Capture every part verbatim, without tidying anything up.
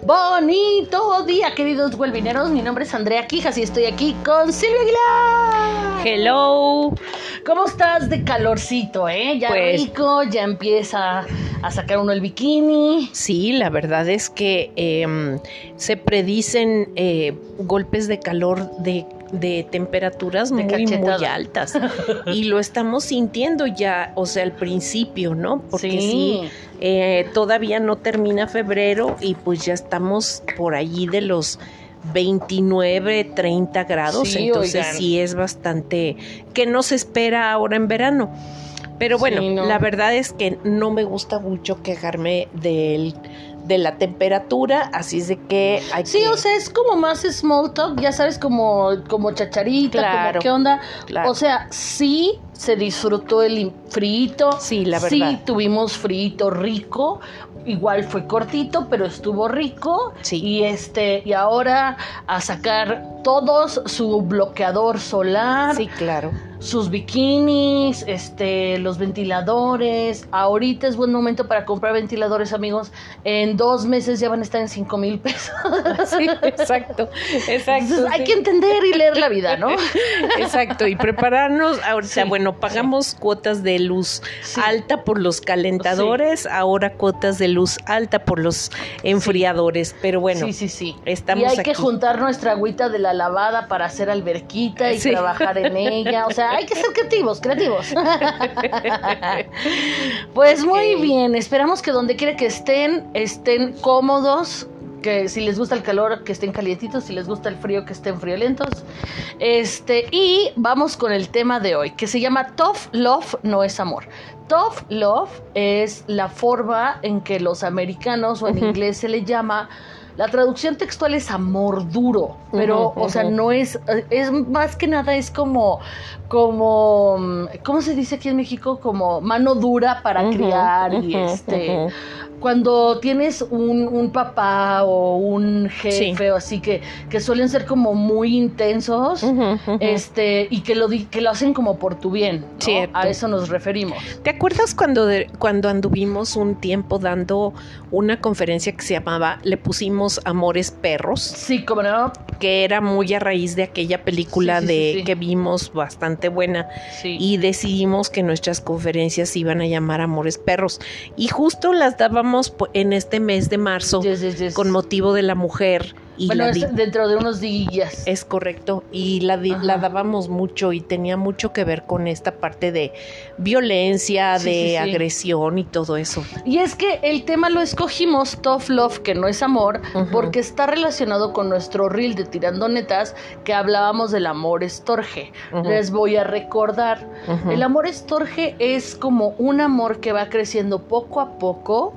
Bonito día, queridos huelvineros. Mi nombre es Andrea Quijas y estoy aquí con Silvia Aguilar. Hello. ¿Cómo estás de calorcito, eh? Ya Pues, rico, ya empieza a sacar uno el bikini. Sí, la verdad es que eh, se predicen eh, golpes de calor de, de temperaturas De muy, cachetada. muy altas. Y lo estamos sintiendo ya, o sea, al principio, ¿no? Porque sí, Sí. eh, todavía no termina febrero y pues ya estamos por allí de los veintinueve, treinta grados, Sí, entonces oigan. sí es bastante que no se espera ahora en verano. Pero bueno, Sí, no. la verdad es que no me gusta mucho quejarme del, de la temperatura, así es de que hay Sí, que... o sea, es como más small talk, ya sabes, como, como chacharita, Claro, como qué onda. claro. O sea, sí se disfrutó el frito. Sí, la Sí verdad. tuvimos frito rico. Igual fue cortito, pero estuvo rico. Sí. Y este, y ahora a sacar todos su bloqueador solar. Sí, claro. Sus bikinis, este, los ventiladores. Ahorita es buen momento para comprar ventiladores, amigos. En dos meses ya van a estar en cinco mil pesos. Sí, exacto, exacto. Entonces, hay sí. que entender y leer la vida, ¿no? Exacto, y prepararnos ahorita, Sí, bueno, pagamos cuotas de luz Sí. alta por los calentadores, ahora cuotas de luz alta por los enfriadores, pero bueno, sí, sí, sí. estamos y hay aquí. que juntar nuestra agüita de la lavada para hacer alberquita y Sí. trabajar en ella. O sea, hay que ser creativos, creativos. Pues muy Ok. bien, esperamos que donde quiera que estén, estén cómodos. Que si les gusta el calor, que estén calientitos, si les gusta el frío, que estén friolentos. Este, y vamos con el tema de hoy, que se llama Tough Love no es amor. Tough Love es la forma en que los americanos, o en Ujú. inglés se le llama, la traducción textual es amor duro, pero, Ujú, o sea, ujú. no es, es más que nada, es como, como, ¿cómo se dice aquí en México? Como mano dura para Ujú, criar y ujú, este... ujú. Cuando tienes un, un papá o un jefe Sí. o así que, que suelen ser como muy intensos, Ujú, ujú. este, y que lo, di- que lo hacen como por tu bien, ¿no? Cierto. A eso nos referimos. ¿Te acuerdas cuando, de- cuando anduvimos un tiempo dando una conferencia que se llamaba, le pusimos Amores Perros, Sí, como no, que era muy a raíz de aquella película Sí, sí, de sí, sí. que vimos bastante buena, sí. y decidimos que nuestras conferencias se iban a llamar Amores Perros, y justo las dábamos po- en este mes de marzo Yes, yes, yes. con motivo de la mujer. Y bueno, la es di- dentro de unos días. es correcto, y la, di- Ajá. la dábamos mucho y tenía mucho que ver con esta parte de violencia, Sí, de sí, sí. agresión y todo eso. Y es que el tema lo escogimos, Tough Love, que no es amor, Ujú. porque está relacionado con nuestro reel de Tirando Netas, que hablábamos del amor estorge. Ujú. Les voy a recordar. Ujú. El amor estorge es como un amor que va creciendo poco a poco.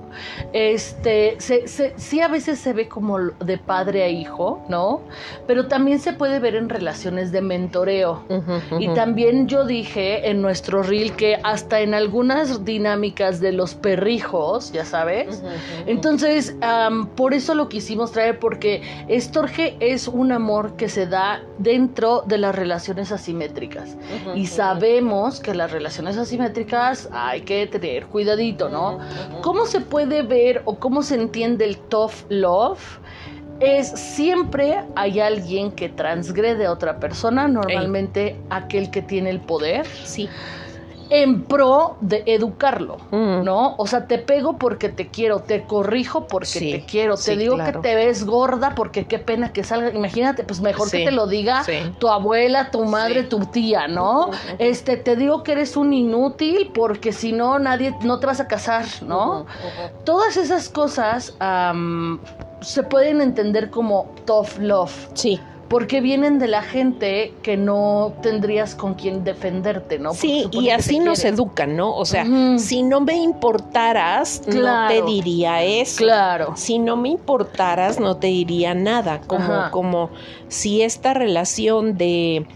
Este, se, se- sí, a veces se ve como de padre a hijo, ¿no? Pero también se puede ver en relaciones de mentoreo. Ujú, Y ujú. también yo dije en nuestro reel que hasta en algunas dinámicas de los perrijos, ya sabes. Ujú, ujú. Entonces, am, por eso lo quisimos traer, porque estorge es un amor que se da dentro de las relaciones asimétricas. Ujú, Y ujú. sabemos que las relaciones asimétricas hay que tener cuidadito, ¿no? Ujú, ujú. ¿Cómo se puede ver o cómo se entiende el tough love? Es siempre hay alguien que transgrede a otra persona, normalmente aquel que tiene el poder, Sí. en pro de educarlo, Mm. ¿no? O sea, te pego porque te quiero, te corrijo porque Sí, te quiero, te sí, digo claro. que te ves gorda porque qué pena que salga. Imagínate, pues mejor Sí, que te lo diga sí. tu abuela, tu madre, Sí. tu tía, ¿no? Ujú, ujú. Este, te digo que eres un inútil porque si no, nadie, no te vas a casar, ¿no? Ujú, ujú. Todas esas cosas am, se pueden entender como tough love. Sí. Porque vienen de la gente que no tendrías con quien defenderte, ¿no? Porque Sí, supone y que así te nos quieren. educan, ¿no? O sea, Ujú. si no me importaras, no Claro. te diría eso. Claro. Si no me importaras, no te diría nada. Como, Ajá. como si esta relación de,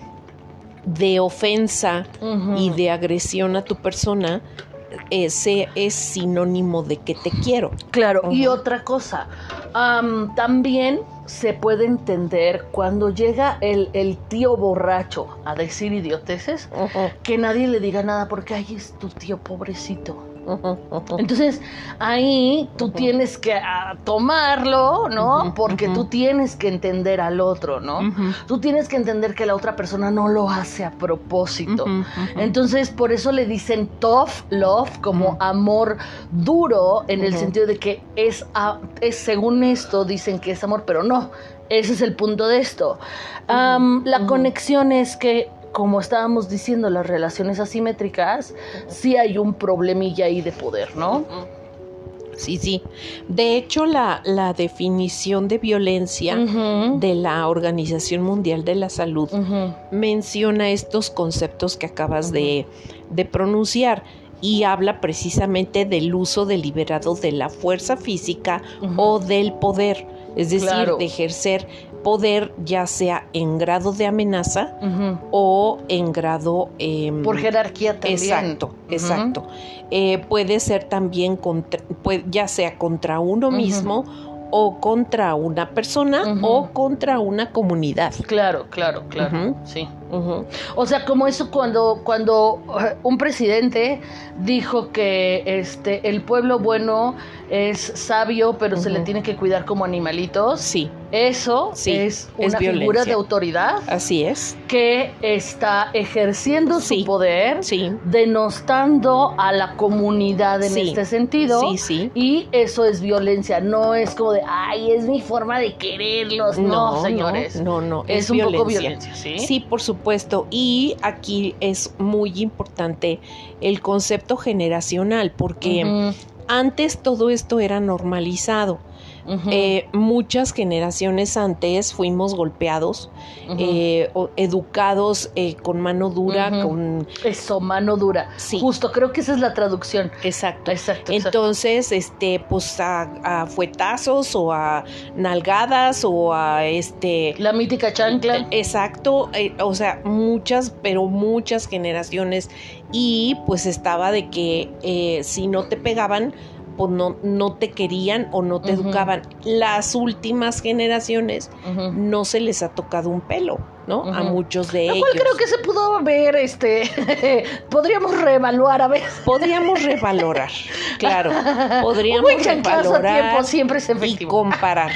de ofensa Ujú. y de agresión a tu persona ese es sinónimo de que te quiero. Claro, y Ujú. otra cosa, am, también se puede entender cuando llega el, el tío borracho a decir idioteces, Ujú. que nadie le diga nada porque, ay, es tu tío pobrecito. uh-huh, uh-huh. Entonces, ahí tú uh-huh. tienes que uh, tomarlo, ¿no? Uh-huh, Porque uh-huh. tú tienes que entender al otro, ¿no? Uh-huh. Tú tienes que entender que la otra persona no lo hace a propósito. Uh-huh, uh-huh. Entonces, por eso le dicen tough love, como uh-huh. amor duro, en uh-huh. el sentido de que es, es, según esto, dicen que es amor, pero no. Ese es el punto de esto. Uh-huh. Um, la uh-huh. conexión es que, como estábamos diciendo, las relaciones asimétricas, sí hay un problemilla ahí de poder, ¿no? Sí, sí. De hecho, la, la definición de violencia uh-huh. de la Organización Mundial de la Salud uh-huh. menciona estos conceptos que acabas uh-huh. de, de pronunciar y habla precisamente del uso deliberado de la fuerza física uh-huh. o del poder, es decir, claro. de ejercer poder, ya sea en grado de amenaza uh-huh. o en grado... Eh, por jerarquía también. Exacto, uh-huh. exacto. Eh, puede ser también, contra, puede, ya sea contra uno uh-huh. mismo o contra una persona uh-huh. o contra una comunidad. Claro, claro, claro, uh-huh. sí. Uh-huh. O sea, como eso cuando, cuando un presidente dijo que este, el pueblo bueno es sabio, pero uh-huh. se le tiene que cuidar como animalitos. Sí. Eso sí, es una es figura de autoridad. Así es. Que está ejerciendo sí. su poder, sí. denostando a la comunidad en sí. este sentido. Sí, sí. Y eso es violencia. No es como de, ay, es mi forma de quererlos. No, no señores. No, no, no. Es, es un violencia. poco violencia, ¿sí? Sí, por supuesto. Y aquí es muy importante el concepto generacional, porque uh-huh. antes todo esto era normalizado. Uh-huh. Eh, muchas generaciones antes fuimos golpeados, uh-huh. eh, o, educados eh, con mano dura, uh-huh. con... Eso, mano dura. Sí. Justo, creo que esa es la traducción. Exacto. Exacto, exacto. Entonces, este, pues a, a fuetazos o a nalgadas o a este... La mítica chancla. Exacto. Eh, o sea, muchas, pero muchas generaciones. Y pues estaba de que eh, si no te pegaban, pues no, no te querían o no te uh-huh. educaban. Las últimas generaciones uh-huh. no se les ha tocado un pelo, ¿no? Uh-huh. A muchos de Lo ellos. cual creo que se pudo ver, este, podríamos reevaluar a veces. Podríamos revalorar, claro. Podríamos un revalorar a tiempo siempre es efectivo. Y comparar.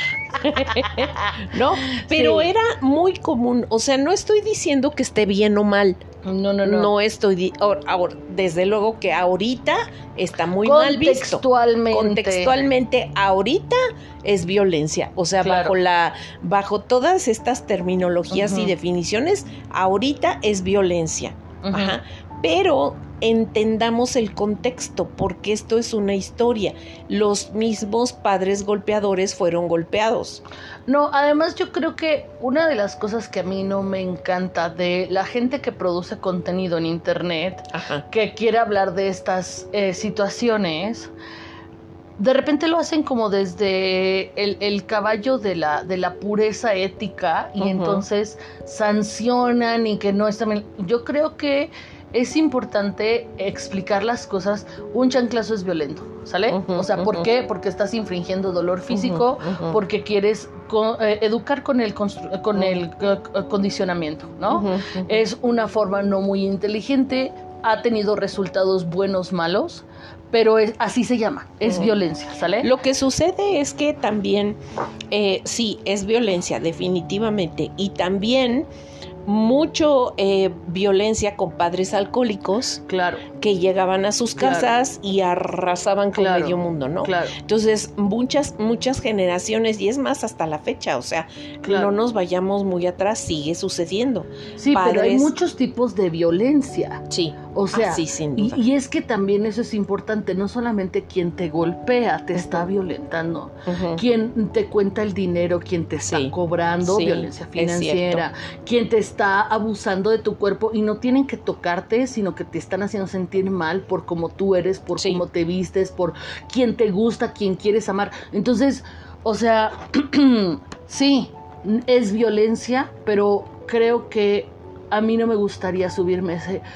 ¿No? Pero sí. era muy común. O sea, no estoy diciendo que esté bien o mal. No, no, no. No estoy... Di- ahora, ahora, desde luego que ahorita está muy mal visto. Contextualmente. Contextualmente, ahorita es violencia. O sea, claro. bajo la bajo todas estas terminologías uh-huh. y definiciones, ahorita es violencia. Uh-huh. Ajá. Pero entendamos el contexto, porque esto es una historia. Los mismos padres golpeadores fueron golpeados. No, además yo creo que una de las cosas que a mí no me encanta de la gente que produce contenido en internet, Ajá. que quiere hablar de estas eh, situaciones, de repente lo hacen como desde el, el caballo de la, de la pureza ética y uh-huh. entonces sancionan y que no está bien. Yo creo que es importante explicar las cosas. Un chanclazo es violento, ¿sale? Uh-huh, o sea, ¿por uh-huh. qué? Porque estás infringiendo dolor físico, uh-huh, uh-huh. porque quieres co- eh, educar con el, constru- con uh-huh. el uh, condicionamiento, ¿no? Uh-huh, uh-huh. Es una forma no muy inteligente, ha tenido resultados buenos, malos, pero es, así se llama, es uh-huh. violencia, ¿sale? Lo que sucede es que también, eh, sí, es violencia, definitivamente, y también mucho eh, violencia con padres alcohólicos, claro, que llegaban a sus casas claro. y arrasaban con claro. medio mundo, ¿no? Claro. Entonces, muchas, muchas generaciones, y es más hasta la fecha, o sea, claro. no nos vayamos muy atrás, sigue sucediendo. Sí, padres... pero hay muchos tipos de violencia. Sí. O sea, ah, sí, sin duda. Y, y es que también eso es importante, no solamente quien te golpea te uh-huh. está violentando, uh-huh. quien te cuenta el dinero, quien te está sí. cobrando, sí, violencia financiera, quien te está abusando de tu cuerpo, y no tienen que tocarte, sino que te están haciendo sentir mal por cómo tú eres, por sí. cómo te vistes, por quién te gusta, quién quieres amar. Entonces, o sea, sí, es violencia, pero creo que a mí no me gustaría subirme ese...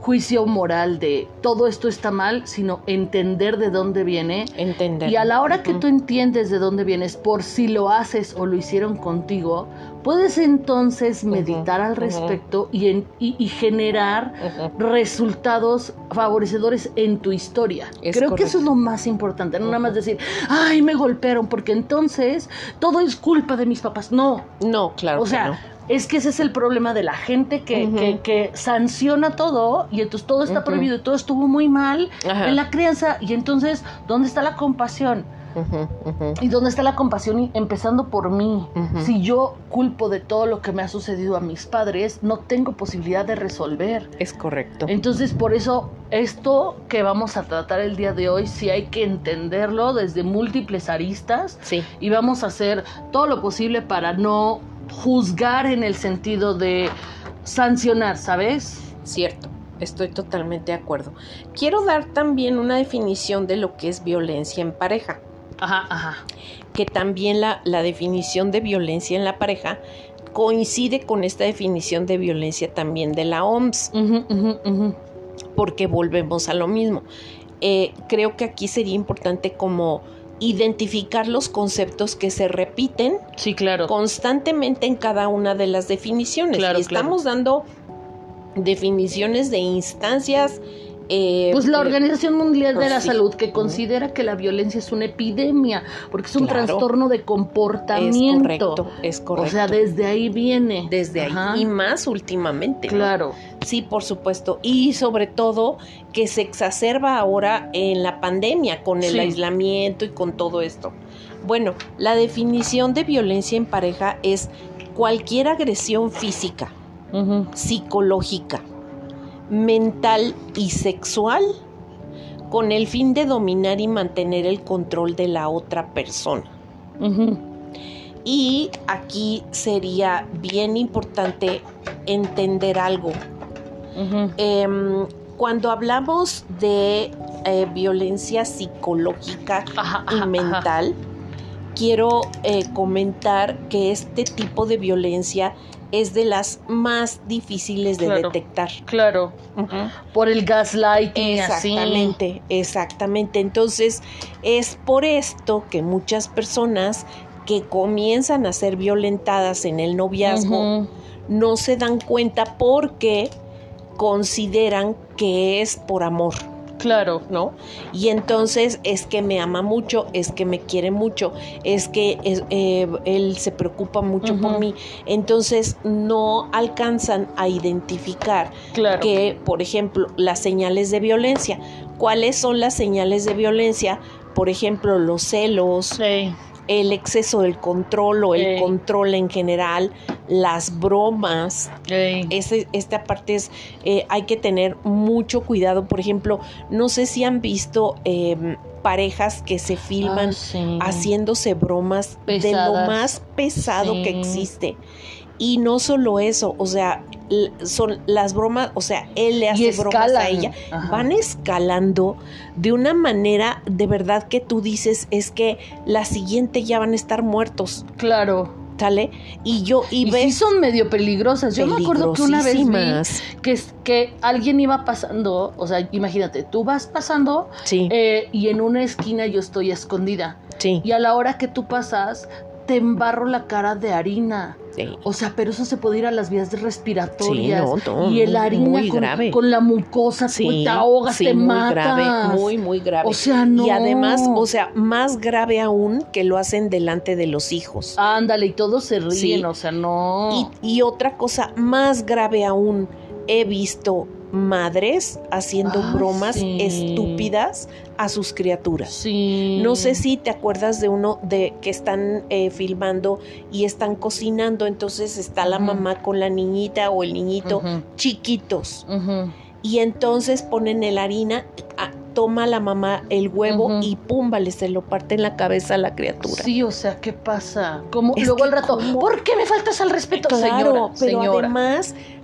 juicio moral de todo esto está mal, sino entender de dónde viene. Entender. Y a la hora uh-huh. que tú entiendes de dónde vienes, por si lo haces o lo hicieron contigo, puedes entonces meditar uh-huh. al respecto uh-huh. y, en, y, y generar uh-huh. resultados favorecedores en tu historia. Es Creo correcto. que eso es lo más importante, no uh-huh. nada más decir, ay, me golpearon, porque entonces todo es culpa de mis papás. No. No, claro O sea, que no. Es que ese es el problema de la gente que, uh-huh. que, que sanciona todo y entonces todo está uh-huh. prohibido y todo estuvo muy mal uh-huh. en la crianza. Y entonces, ¿dónde está la compasión? Uh-huh. Uh-huh. ¿Y dónde está la compasión? Empezando por mí. Uh-huh. Si yo culpo de todo lo que me ha sucedido a mis padres, no tengo posibilidad de resolver. Es correcto. Entonces, por eso, esto que vamos a tratar el día de hoy, sí hay que entenderlo desde múltiples aristas. Sí. Y vamos a hacer todo lo posible para no juzgar en el sentido de sancionar, ¿sabes? Cierto, estoy totalmente de acuerdo. Quiero dar también una definición de lo que es violencia en pareja. Ajá, ajá. Que también la, la definición de violencia en la pareja coincide con esta definición de violencia también de la O M S. Uh-huh, uh-huh, uh-huh. Porque volvemos a lo mismo. Eh, creo que aquí sería importante como identificar los conceptos que se repiten sí, claro. constantemente en cada una de las definiciones. Claro, y estamos claro. dando definiciones de instancias. Eh, pues la Organización Mundial pues de la sí. Salud, que considera que la violencia es una epidemia, porque es un claro. trastorno de comportamiento. Es correcto, es correcto. O sea, desde ahí viene. Desde Ajá. ahí. Y más últimamente. Claro. ¿no? Sí, por supuesto. Y sobre todo que se exacerba ahora en la pandemia, con el sí. aislamiento y con todo esto. Bueno, la definición de violencia en pareja es cualquier agresión física, uh-huh. psicológica, mental y sexual con el fin de dominar y mantener el control de la otra persona. Uh-huh. Y aquí sería bien importante entender algo. Uh-huh. Eh, cuando hablamos de eh, violencia psicológica ajá, y ajá, mental, ajá. quiero eh, comentar que este tipo de violencia es de las más difíciles de claro, detectar. Claro, uh-huh. por el gaslighting. Exactamente, así. exactamente. Entonces, es por esto que muchas personas que comienzan a ser violentadas en el noviazgo uh-huh. no se dan cuenta porque consideran que es por amor. Claro, ¿no? Y entonces es que me ama mucho, es que me quiere mucho, es que es, eh, él se preocupa mucho uh-huh. por mí. Entonces no alcanzan a identificar claro. que, por ejemplo, las señales de violencia. ¿Cuáles son las señales de violencia? Por ejemplo, los celos, sí. el exceso del control o el sí. control en general, las bromas. Sí. Este, esta parte es, eh, hay que tener mucho cuidado. Por ejemplo, no sé si han visto eh, parejas que se filman ah, sí. haciéndose bromas pesadas. De lo más pesado sí. que existe. Y no solo eso, o sea, son las bromas, o sea, él le hace bromas a ella, Ajá. van escalando de una manera de verdad que tú dices, es que la siguiente ya van a estar muertos. Claro. ¿Sale? Y yo, y, y ves. sí son medio peligrosas. Yo me acuerdo que una vez vi que, que alguien iba pasando, o sea, imagínate, tú vas pasando sí. eh, y en una esquina yo estoy escondida. Sí. Y a la hora que tú pasas, te embarro la cara de harina. Sí. O sea, pero eso se puede ir a las vías respiratorias. Sí, no, no, y el harina muy con, grave. con la mucosa, sí, te ahogas, sí, te muy matas. Grave, muy, muy grave. O sea, no. Y además, o sea, más grave aún que lo hacen delante de los hijos. Ándale, y todos se ríen, sí. o sea, no. Y, y otra cosa más grave aún, he visto madres haciendo ah, bromas sí. estúpidas a sus criaturas. Sí. No sé si te acuerdas de uno de que están eh, filmando y están cocinando, entonces está la uh-huh. mamá con la niñita o el niñito uh-huh. chiquitos. Uh-huh. Y entonces ponen el harina, a, toma la mamá el huevo uh-huh. y pum, vale, se lo parte en la cabeza a la criatura. Sí, o sea, ¿qué pasa? ¿Cómo? Es Luego al rato, ¿cómo? ¿por qué me faltas al respeto, claro, señora? Pero señora. además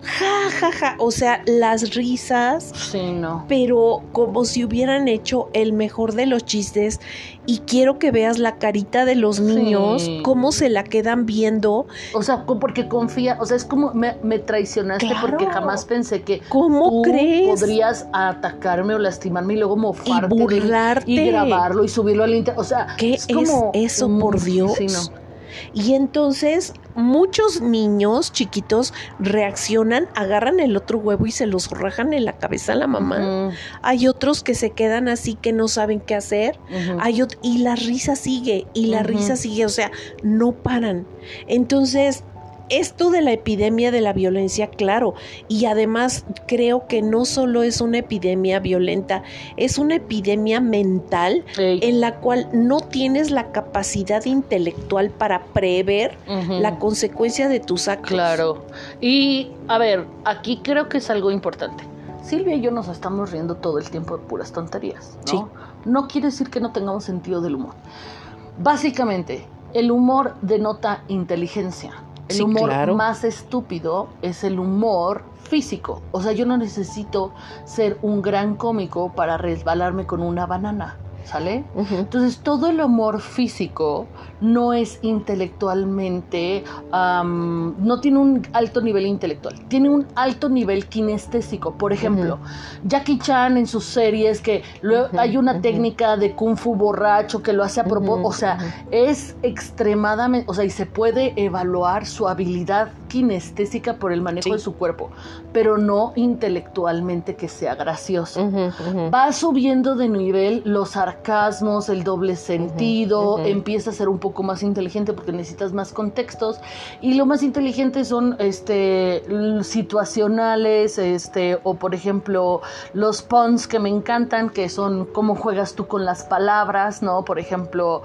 ja, ja, ja, o sea, las risas, sí, no. pero como si hubieran hecho el mejor de los chistes, y quiero que veas la carita de los niños, sí. cómo se la quedan viendo. O sea, porque confía, o sea, es como me, me traicionaste Claro. porque jamás pensé que ¿Cómo tú crees? podrías atacarme o lastimarme y luego mofarte Y burlarte. y grabarlo y subirlo al internet. O sea, ¿Qué es, como, es eso, por Dios? Sí, no. Y entonces muchos niños chiquitos reaccionan, agarran el otro huevo y se los rajan en la cabeza a la mamá. Uh-huh. Hay otros que se quedan así que no saben qué hacer. Uh-huh. Hay ot- y la risa sigue, y la uh-huh. risa sigue, o sea, no paran. Entonces, esto de la epidemia de la violencia, claro, y además creo que no solo es una epidemia violenta, es una epidemia mental Ey. en la cual no tienes la capacidad intelectual para prever uh-huh. la consecuencia de tus actos. Claro, y a ver, aquí creo que es algo importante. Silvia y yo nos estamos riendo todo el tiempo de puras tonterías, ¿no? Sí. No quiere decir que no tengamos sentido del humor. Básicamente, el humor denota inteligencia. El sí, humor claro. más estúpido es el humor físico. O sea, yo no necesito ser un gran cómico para resbalarme con una banana, ¿sale? Uh-huh. Entonces, todo el humor físico no es intelectualmente, um, no tiene un alto nivel intelectual, tiene un alto nivel kinestésico. Por ejemplo, uh-huh. Jackie Chan en sus series, que luego uh-huh. hay una uh-huh. técnica de kung fu borracho que lo hace a propósito, uh-huh. o sea, uh-huh. es extremadamente, o sea, y se puede evaluar su habilidad kinestésica por el manejo sí. de su cuerpo, pero no intelectualmente que sea gracioso. Uh-huh. Uh-huh. Va subiendo de nivel los sarcasmos, el doble sentido, uh-huh. Uh-huh. empieza a ser un poco más inteligente porque necesitas más contextos, y lo más inteligente son este situacionales, este o por ejemplo los puns que me encantan, que son cómo juegas tú con las palabras, ¿no? Por ejemplo,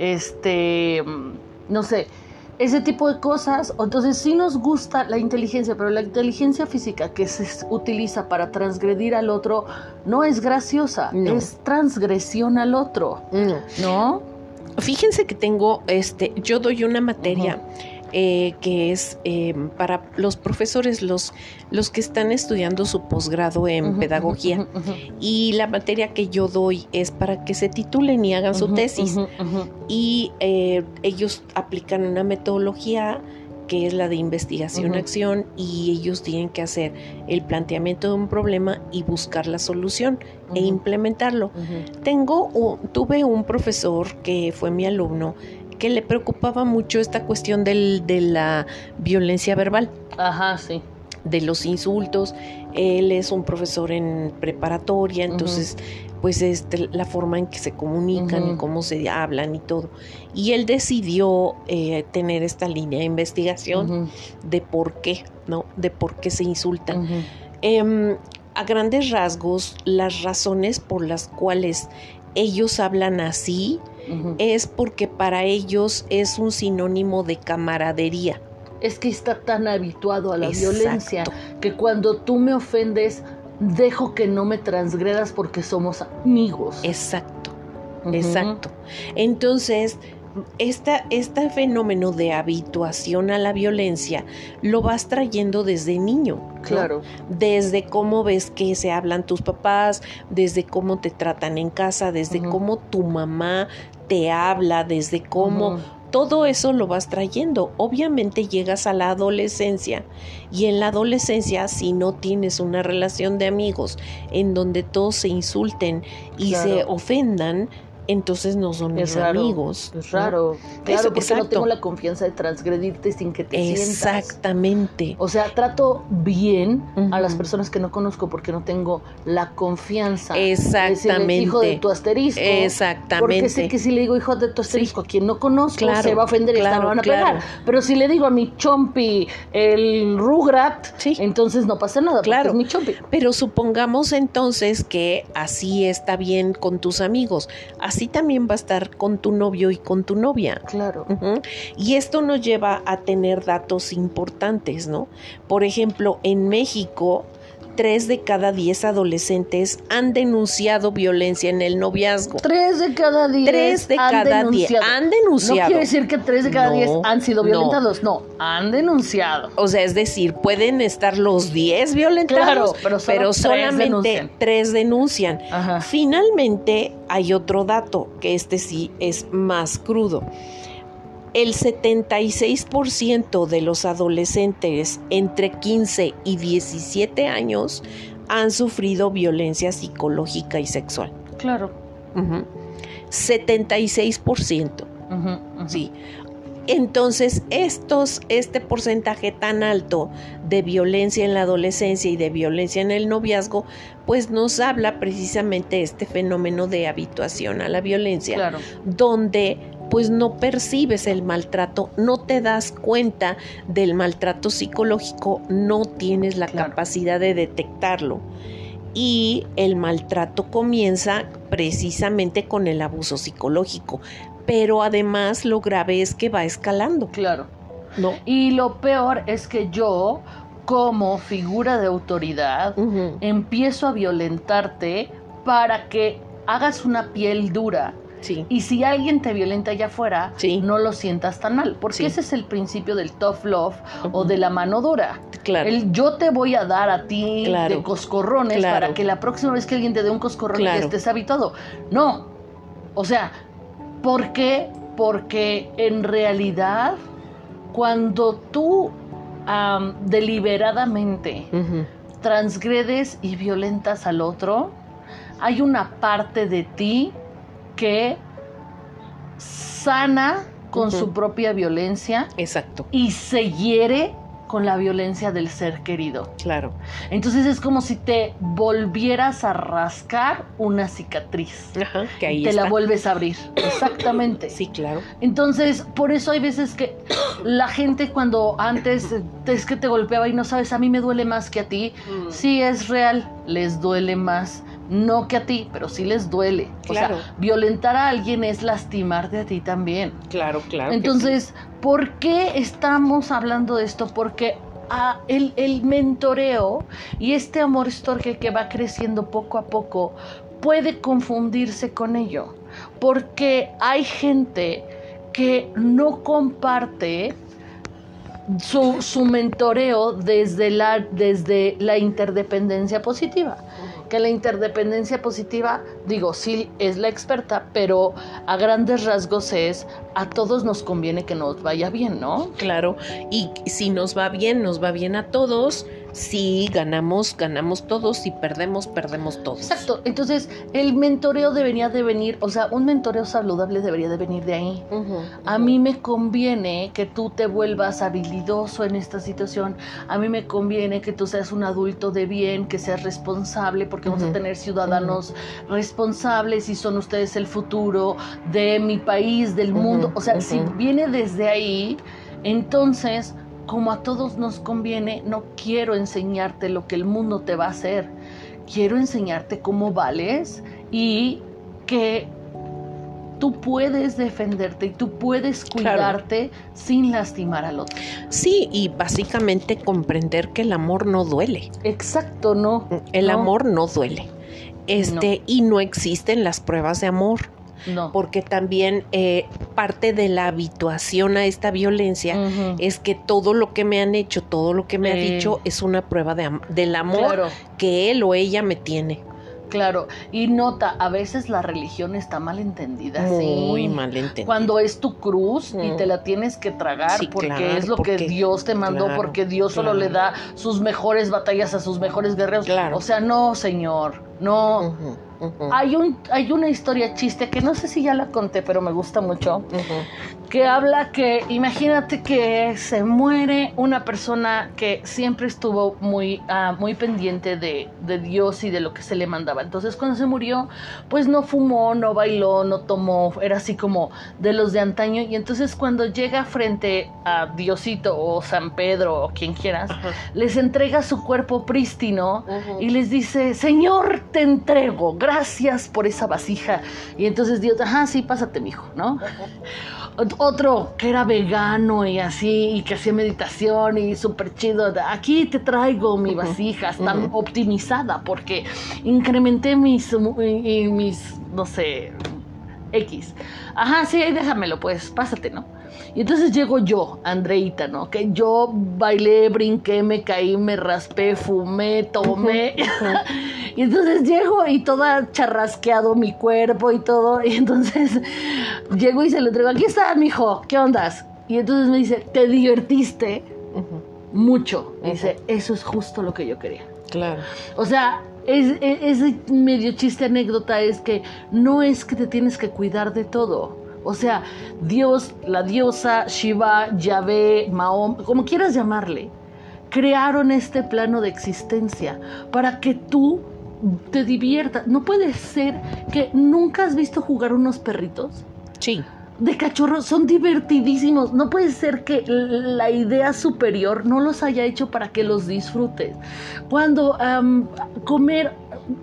este no sé, ese tipo de cosas. Entonces sí nos gusta la inteligencia, pero la inteligencia física que se utiliza para transgredir al otro no es graciosa, no. es transgresión al otro, no. ¿no? Fíjense que tengo, este, yo doy una materia uh-huh. eh, que es eh, para los profesores, los, los que están estudiando su posgrado en uh-huh, pedagogía, uh-huh, uh-huh. y la materia que yo doy es para que se titulen y hagan uh-huh, su tesis, uh-huh, uh-huh. y eh, ellos aplican una metodología que es la de investigación-acción, uh-huh. y ellos tienen que hacer el planteamiento de un problema y buscar la solución uh-huh. e implementarlo. Uh-huh. Tengo, uh, tuve un profesor que fue mi alumno que le preocupaba mucho esta cuestión del, de la violencia verbal. Ajá, sí. De los insultos. Él es un profesor en preparatoria, entonces uh-huh. pues este, la forma en que se comunican uh-huh. y cómo se hablan y todo. Y él decidió eh, tener esta línea de investigación uh-huh. de por qué, ¿no? De por qué se insultan. Uh-huh. Eh, a grandes rasgos, las razones por las cuales ellos hablan así uh-huh. es porque para ellos es un sinónimo de camaradería. Es que está tan habituado a la Exacto. violencia que cuando tú me ofendes, dejo que no me transgredas porque somos amigos. Exacto, uh-huh. exacto. Entonces, esta, este fenómeno de habituación a la violencia lo vas trayendo desde niño. ¿no? Claro. Desde cómo ves que se hablan tus papás, desde cómo te tratan en casa, desde uh-huh. cómo tu mamá te habla, desde cómo... Uh-huh. Todo eso lo vas trayendo. Obviamente llegas a la adolescencia, y en la adolescencia, si no tienes una relación de amigos en donde todos se insulten y claro. se ofendan, entonces no son es mis raro, amigos. Es raro. ¿no? Claro, Eso, porque exacto. no tengo la confianza de transgredirte sin que te sientas. Exactamente. O sea, trato bien uh-huh. a las personas que no conozco porque no tengo la confianza. Exactamente. De decirle, hijo de tu asterisco. Exactamente. Porque sé que si le digo hijo de tu asterisco sí. a quien no conozco, claro, se va a ofender y claro, me van a claro. pegar. Pero si le digo a mi chompi el Rugrat, sí. entonces no pasa nada, claro. porque es mi chompi. Pero supongamos entonces que así está bien con tus amigos. Así también va a estar con tu novio y con tu novia. Claro. Uh-huh. Y esto nos lleva a tener datos importantes, ¿no? Por ejemplo, en México tres de cada diez adolescentes han denunciado violencia en el noviazgo. Tres de cada diez Tres de han cada diez denunciado. han denunciado. No quiere decir que tres de cada No, diez han sido violentados, no. no, han denunciado. O sea, es decir, pueden estar los diez violentados, Claro, pero solo pero tres solamente denuncian. tres denuncian. Ajá. Finalmente, hay otro dato, que este sí es más crudo. El setenta y seis por ciento de los adolescentes entre quince y diecisiete años han sufrido violencia psicológica y sexual. Claro. Uh-huh. setenta y seis por ciento. Uh-huh, uh-huh. Sí. Entonces, estos, este porcentaje tan alto de violencia en la adolescencia y de violencia en el noviazgo, pues nos habla precisamente este fenómeno de habituación a la violencia, Claro. donde pues no percibes el maltrato, no te das cuenta del maltrato psicológico, no tienes la Claro. capacidad de detectarlo. Y el maltrato comienza precisamente con el abuso psicológico, pero además lo grave es que va escalando, Claro. ¿no? Y lo peor es que yo, como figura de autoridad, Uh-huh. empiezo a violentarte para que hagas una piel dura. Sí. Y si alguien te violenta allá afuera, Sí. no lo sientas tan mal. Porque Sí. ese es el principio del tough love Uh-huh. o de la mano dura. Claro. El yo te voy a dar a ti Claro. de coscorrones Claro. para que la próxima vez que alguien te dé un coscorrón Claro. ya estés habituado. No. O sea, ¿por qué? Porque en realidad, cuando tú um, deliberadamente Uh-huh. transgredes y violentas al otro, hay una parte de ti que sana con Uh-huh. su propia violencia Exacto, y se hiere con la violencia del ser querido. claro. Entonces es como si te volvieras a rascar una cicatriz. Ajá, que ahí Y te está. la vuelves a abrir. Exactamente. Sí, claro. Entonces, por eso hay veces que la gente cuando antes eh, es que te golpeaba y no sabes, a mí me duele más que a ti. Mm. Sí, es real, les duele más. No que a ti, pero sí les duele. Claro. O sea, violentar a alguien es lastimarte a ti también. Claro, claro. que Entonces, ¿por qué estamos hablando de esto? Porque ah, el, el mentoreo y este amor estorque que va creciendo poco a poco puede confundirse con ello. Porque hay gente que no comparte su, su mentoreo desde la, desde la interdependencia positiva. Que la interdependencia positiva, digo, sí es la experta, pero a grandes rasgos es, a todos nos conviene que nos vaya bien, ¿no? sí. Claro, y si nos va bien, nos va bien a todos. Si ganamos, ganamos todos. Si perdemos, perdemos todos. Exacto, entonces el mentoreo debería de venir, o sea, un mentoreo saludable debería de venir de ahí. Uh-huh, A uh-huh. mí me conviene que tú te vuelvas habilidoso en esta situación. A mí me conviene que tú seas un adulto de bien, que seas responsable, porque vamos Uh-huh. a tener ciudadanos uh-huh. responsables y son ustedes el futuro de mi país, del Uh-huh. mundo. O sea, Uh-huh. si viene desde ahí, entonces, como a todos nos conviene, no quiero enseñarte lo que el mundo te va a hacer. Quiero enseñarte cómo vales y que tú puedes defenderte y tú puedes cuidarte claro. sin lastimar al otro. Sí, y básicamente comprender que el amor no duele. Exacto, no. El no. amor no duele. Este, no. Y no existen las pruebas de amor. No. Porque también eh, parte de la habituación a esta violencia uh-huh. es que todo lo que me han hecho, todo lo que me eh. ha dicho es una prueba de am- del amor claro. que él o ella me tiene. Claro, y nota, a veces la religión está mal entendida. Muy sí. mal entendida. Cuando es tu cruz mm. y te la tienes que tragar sí, porque claro, es lo porque, que Dios te mandó, claro, porque Dios solo claro. le da sus mejores batallas a sus mejores guerreros. Claro. O sea, no, señor, no. Uh-huh, uh-huh. Hay, un, hay una historia chiste que no sé si ya la conté, pero me gusta mucho. Uh-huh. Que habla que, imagínate que se muere una persona que siempre estuvo muy, uh, muy pendiente de, de Dios y de lo que se le mandaba. Entonces cuando se murió, pues no fumó, no bailó, no tomó, era así como de los de antaño. Y entonces cuando llega frente a Diosito o San Pedro o quien quieras, uh-huh. les entrega su cuerpo prístino uh-huh. y les dice, Señor, te entrego, gracias por esa vasija. Y entonces Dios, ajá, sí, pásate, mijo, ¿no? Uh-huh. otro que era vegano y así, y que hacía meditación y súper chido. Aquí te traigo mi vasija, está uh-huh. optimizada porque incrementé mis, mis, no sé, X. Ajá, sí, déjamelo, pues, pásate, ¿no? Y entonces llego yo, Andreita, ¿no? Que yo bailé, brinqué, me caí, me raspé, fumé, tomé. Y entonces llego y toda charrasqueado mi cuerpo y todo. Y entonces llego y se lo traigo. Aquí está, mijo, ¿qué ondas? Y entonces me dice, ¿te divertiste? Uh-huh. Mucho. Uh-huh. Dice, eso es justo lo que yo quería. Claro. O sea, es, es, ese medio chiste anécdota es que no es que te tienes que cuidar de todo. O sea, Dios, la diosa, Shiva, Yahvé, Mahoma, como quieras llamarle, crearon este plano de existencia para que tú te diviertas. No puede ser que nunca has visto jugar unos perritos. Sí. De cachorros, son divertidísimos. No puede ser que la idea superior no los haya hecho para que los disfrutes. Cuando um, comer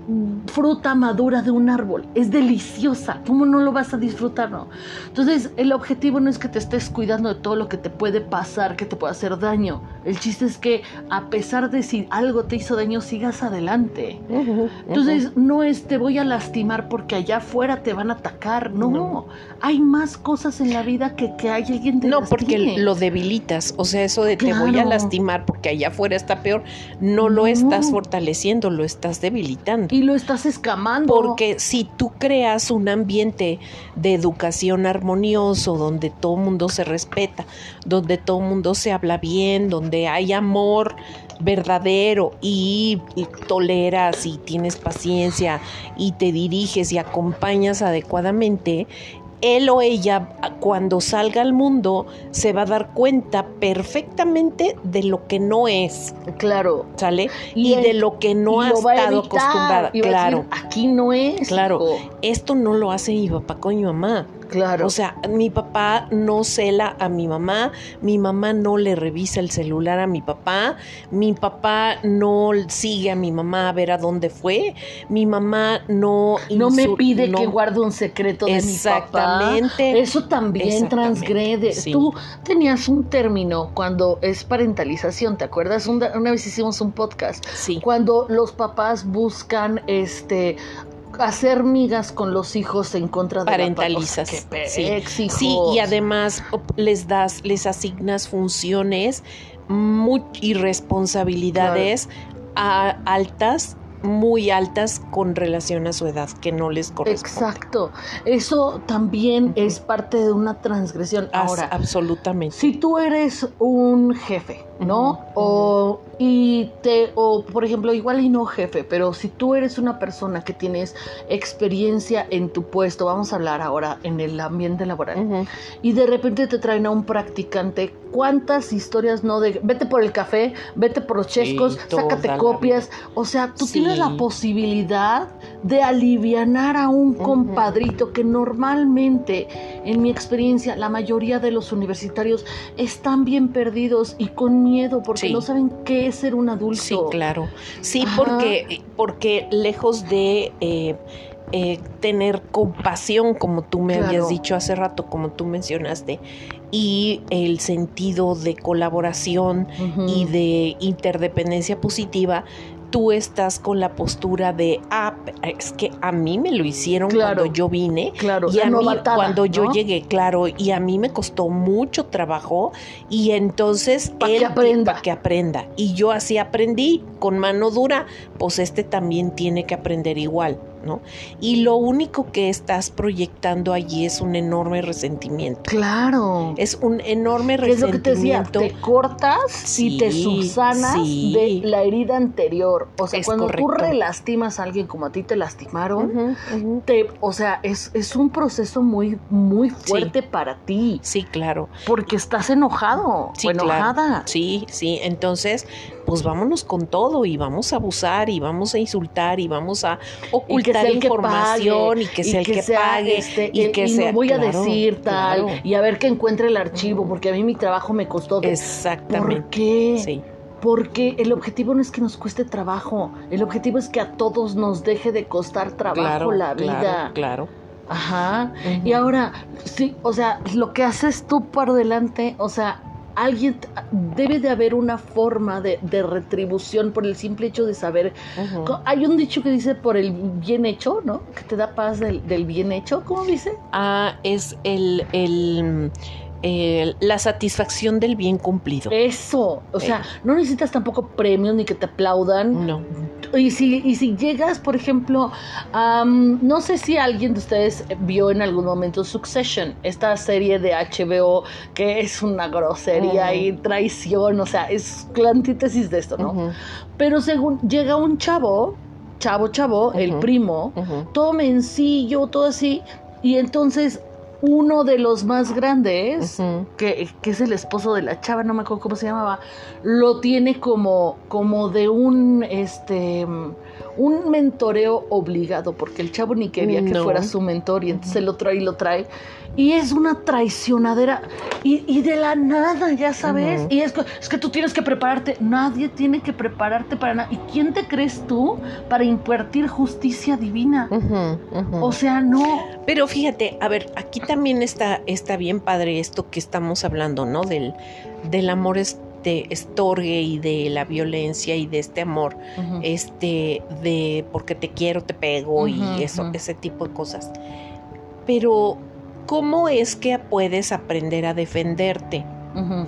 fruta madura de un árbol es deliciosa, ¿cómo no lo vas a disfrutar, no? Entonces el objetivo no es que te estés cuidando de todo lo que te puede pasar, que te puede hacer daño. El chiste es que a pesar de si algo te hizo daño, sigas adelante. Uh-huh, uh-huh. Entonces no es te voy a lastimar porque allá afuera te van a atacar, no, no. Hay más cosas en la vida que, que hay alguien te no, lastime. porque lo debilitas, o sea, eso de te claro. voy a lastimar porque allá afuera está peor, no, no lo estás fortaleciendo, lo estás debilitando. Y lo estás escamando. Porque si tú creas un ambiente de educación armonioso, donde todo el mundo se respeta, donde todo el mundo se habla bien, donde hay amor verdadero y, y toleras y tienes paciencia y te diriges y acompañas adecuadamente, él o ella cuando salga al mundo se va a dar cuenta perfectamente de lo que no es. Claro. ¿Sale? Y, y el, de lo que no ha estado acostumbrada. Claro. Decir, aquí no es. Claro. Hijo. Esto no lo hace mi papá con mi mamá. Claro. O sea, mi papá no cela a mi mamá, mi mamá no le revisa el celular a mi papá, mi papá no sigue a mi mamá a ver a dónde fue, mi mamá no... No insur- me pide no, que guarde un secreto de mi papá. Exactamente. Eso también transgrede. Sí. Tú tenías un término cuando es parentalización, ¿te acuerdas? Una, una vez hicimos un podcast. Sí. Cuando los papás buscan este... hacer migas con los hijos en contra de parentalizas. La pa- sí. Ex, sí, y además les das, les asignas funciones muy, y responsabilidades claro. a, altas, muy altas con relación a su edad, que no les corresponde. Exacto. Eso también uh-huh. es parte de una transgresión. Ahora, As, absolutamente. Si tú eres un jefe, ¿no? Uh-huh. O y te o por ejemplo, igual y no jefe, pero si tú eres una persona que tienes experiencia en tu puesto, vamos a hablar ahora en el ambiente laboral, uh-huh. y de repente te traen a un practicante, ¿cuántas historias no de vete por el café, vete por los chescos, sí, sácate copias? O sea, tú sí. tienes la posibilidad de alivianar a un uh-huh. compadrito que normalmente, en mi experiencia, la mayoría de los universitarios están bien perdidos y con miedo porque sí. no saben qué es ser un adulto. Sí, claro. Sí, porque, porque lejos de eh, eh, tener compasión, como tú me claro. habías dicho hace rato, como tú mencionaste, y el sentido de colaboración uh-huh. y de interdependencia positiva, tú estás con la postura de, ah, es que a mí me lo hicieron claro, cuando yo vine, claro, y a mí novatada, cuando ¿no? yo llegué, claro, y a mí me costó mucho trabajo, y entonces para él, que aprenda. para que aprenda, y yo así aprendí, con mano dura, pues este también tiene que aprender igual, ¿no? Y lo único que estás proyectando allí es un enorme resentimiento. Claro. Es un enorme resentimiento. Es lo que te decía, te cortas sí, y te subsanas sí. de la herida anterior. O sea, es cuando correcto. tú relastimas a alguien como a ti te lastimaron, uh-huh, uh-huh. te, o sea, es, es un proceso muy, muy fuerte sí. para ti. Sí, claro. Porque estás enojado sí, o enojada. Claro. Sí, sí. Entonces, pues vámonos con todo y vamos a abusar y vamos a insultar y vamos a ocultar información pague, y que sea y el que, que sea, pague este, y el, que y sea no voy claro, a decir tal claro. y a ver que encuentre el archivo porque a mí mi trabajo me costó. De, exactamente. ¿Por qué? Sí. Porque el objetivo no es que nos cueste trabajo, el objetivo es que a todos nos deje de costar trabajo claro, la vida. Claro, claro. Ajá. Uh-huh. Y ahora, sí, o sea, lo que haces tú por delante, o sea, alguien, debe de haber una forma de, de retribución por el simple hecho de saber. Uh-huh. Hay un dicho que dice por el bien hecho, ¿no? Que te da paz del, del bien hecho, ¿cómo dice? Ah, es el... el... Eh, la satisfacción del bien cumplido. Eso, o sea, eh. no necesitas tampoco premios ni que te aplaudan. No. Y si, y si llegas, por ejemplo, um, no sé si alguien de ustedes vio en algún momento Succession, esta serie de H B O que es una grosería uh-huh. y traición, o sea, es la antítesis de esto, ¿no? Uh-huh. Pero según llega un chavo, chavo, chavo, uh-huh. el primo, uh-huh. todo mencillo, todo así, y entonces uno de los más grandes, uh-huh. que, que es el esposo de la chava, no me acuerdo cómo se llamaba, lo tiene como, como de un este un mentoreo obligado, porque el chavo ni quería no. que fuera su mentor, y entonces uh-huh. lo trae y lo trae. Y es una traicionadera. Y, y de la nada, ya sabes. Uh-huh. Y es que, es que tú tienes que prepararte. Nadie tiene que prepararte para nada. ¿Y quién te crees tú para impartir justicia divina? Uh-huh, uh-huh. O sea, no. Pero fíjate, a ver, aquí también está, está bien padre esto que estamos hablando, ¿no? Del, del amor este, estorgue y de la violencia y de este amor, uh-huh. este, de porque te quiero, te pego uh-huh, y eso, uh-huh. ese tipo de cosas. Pero ¿cómo es que puedes aprender a defenderte? Uh-huh.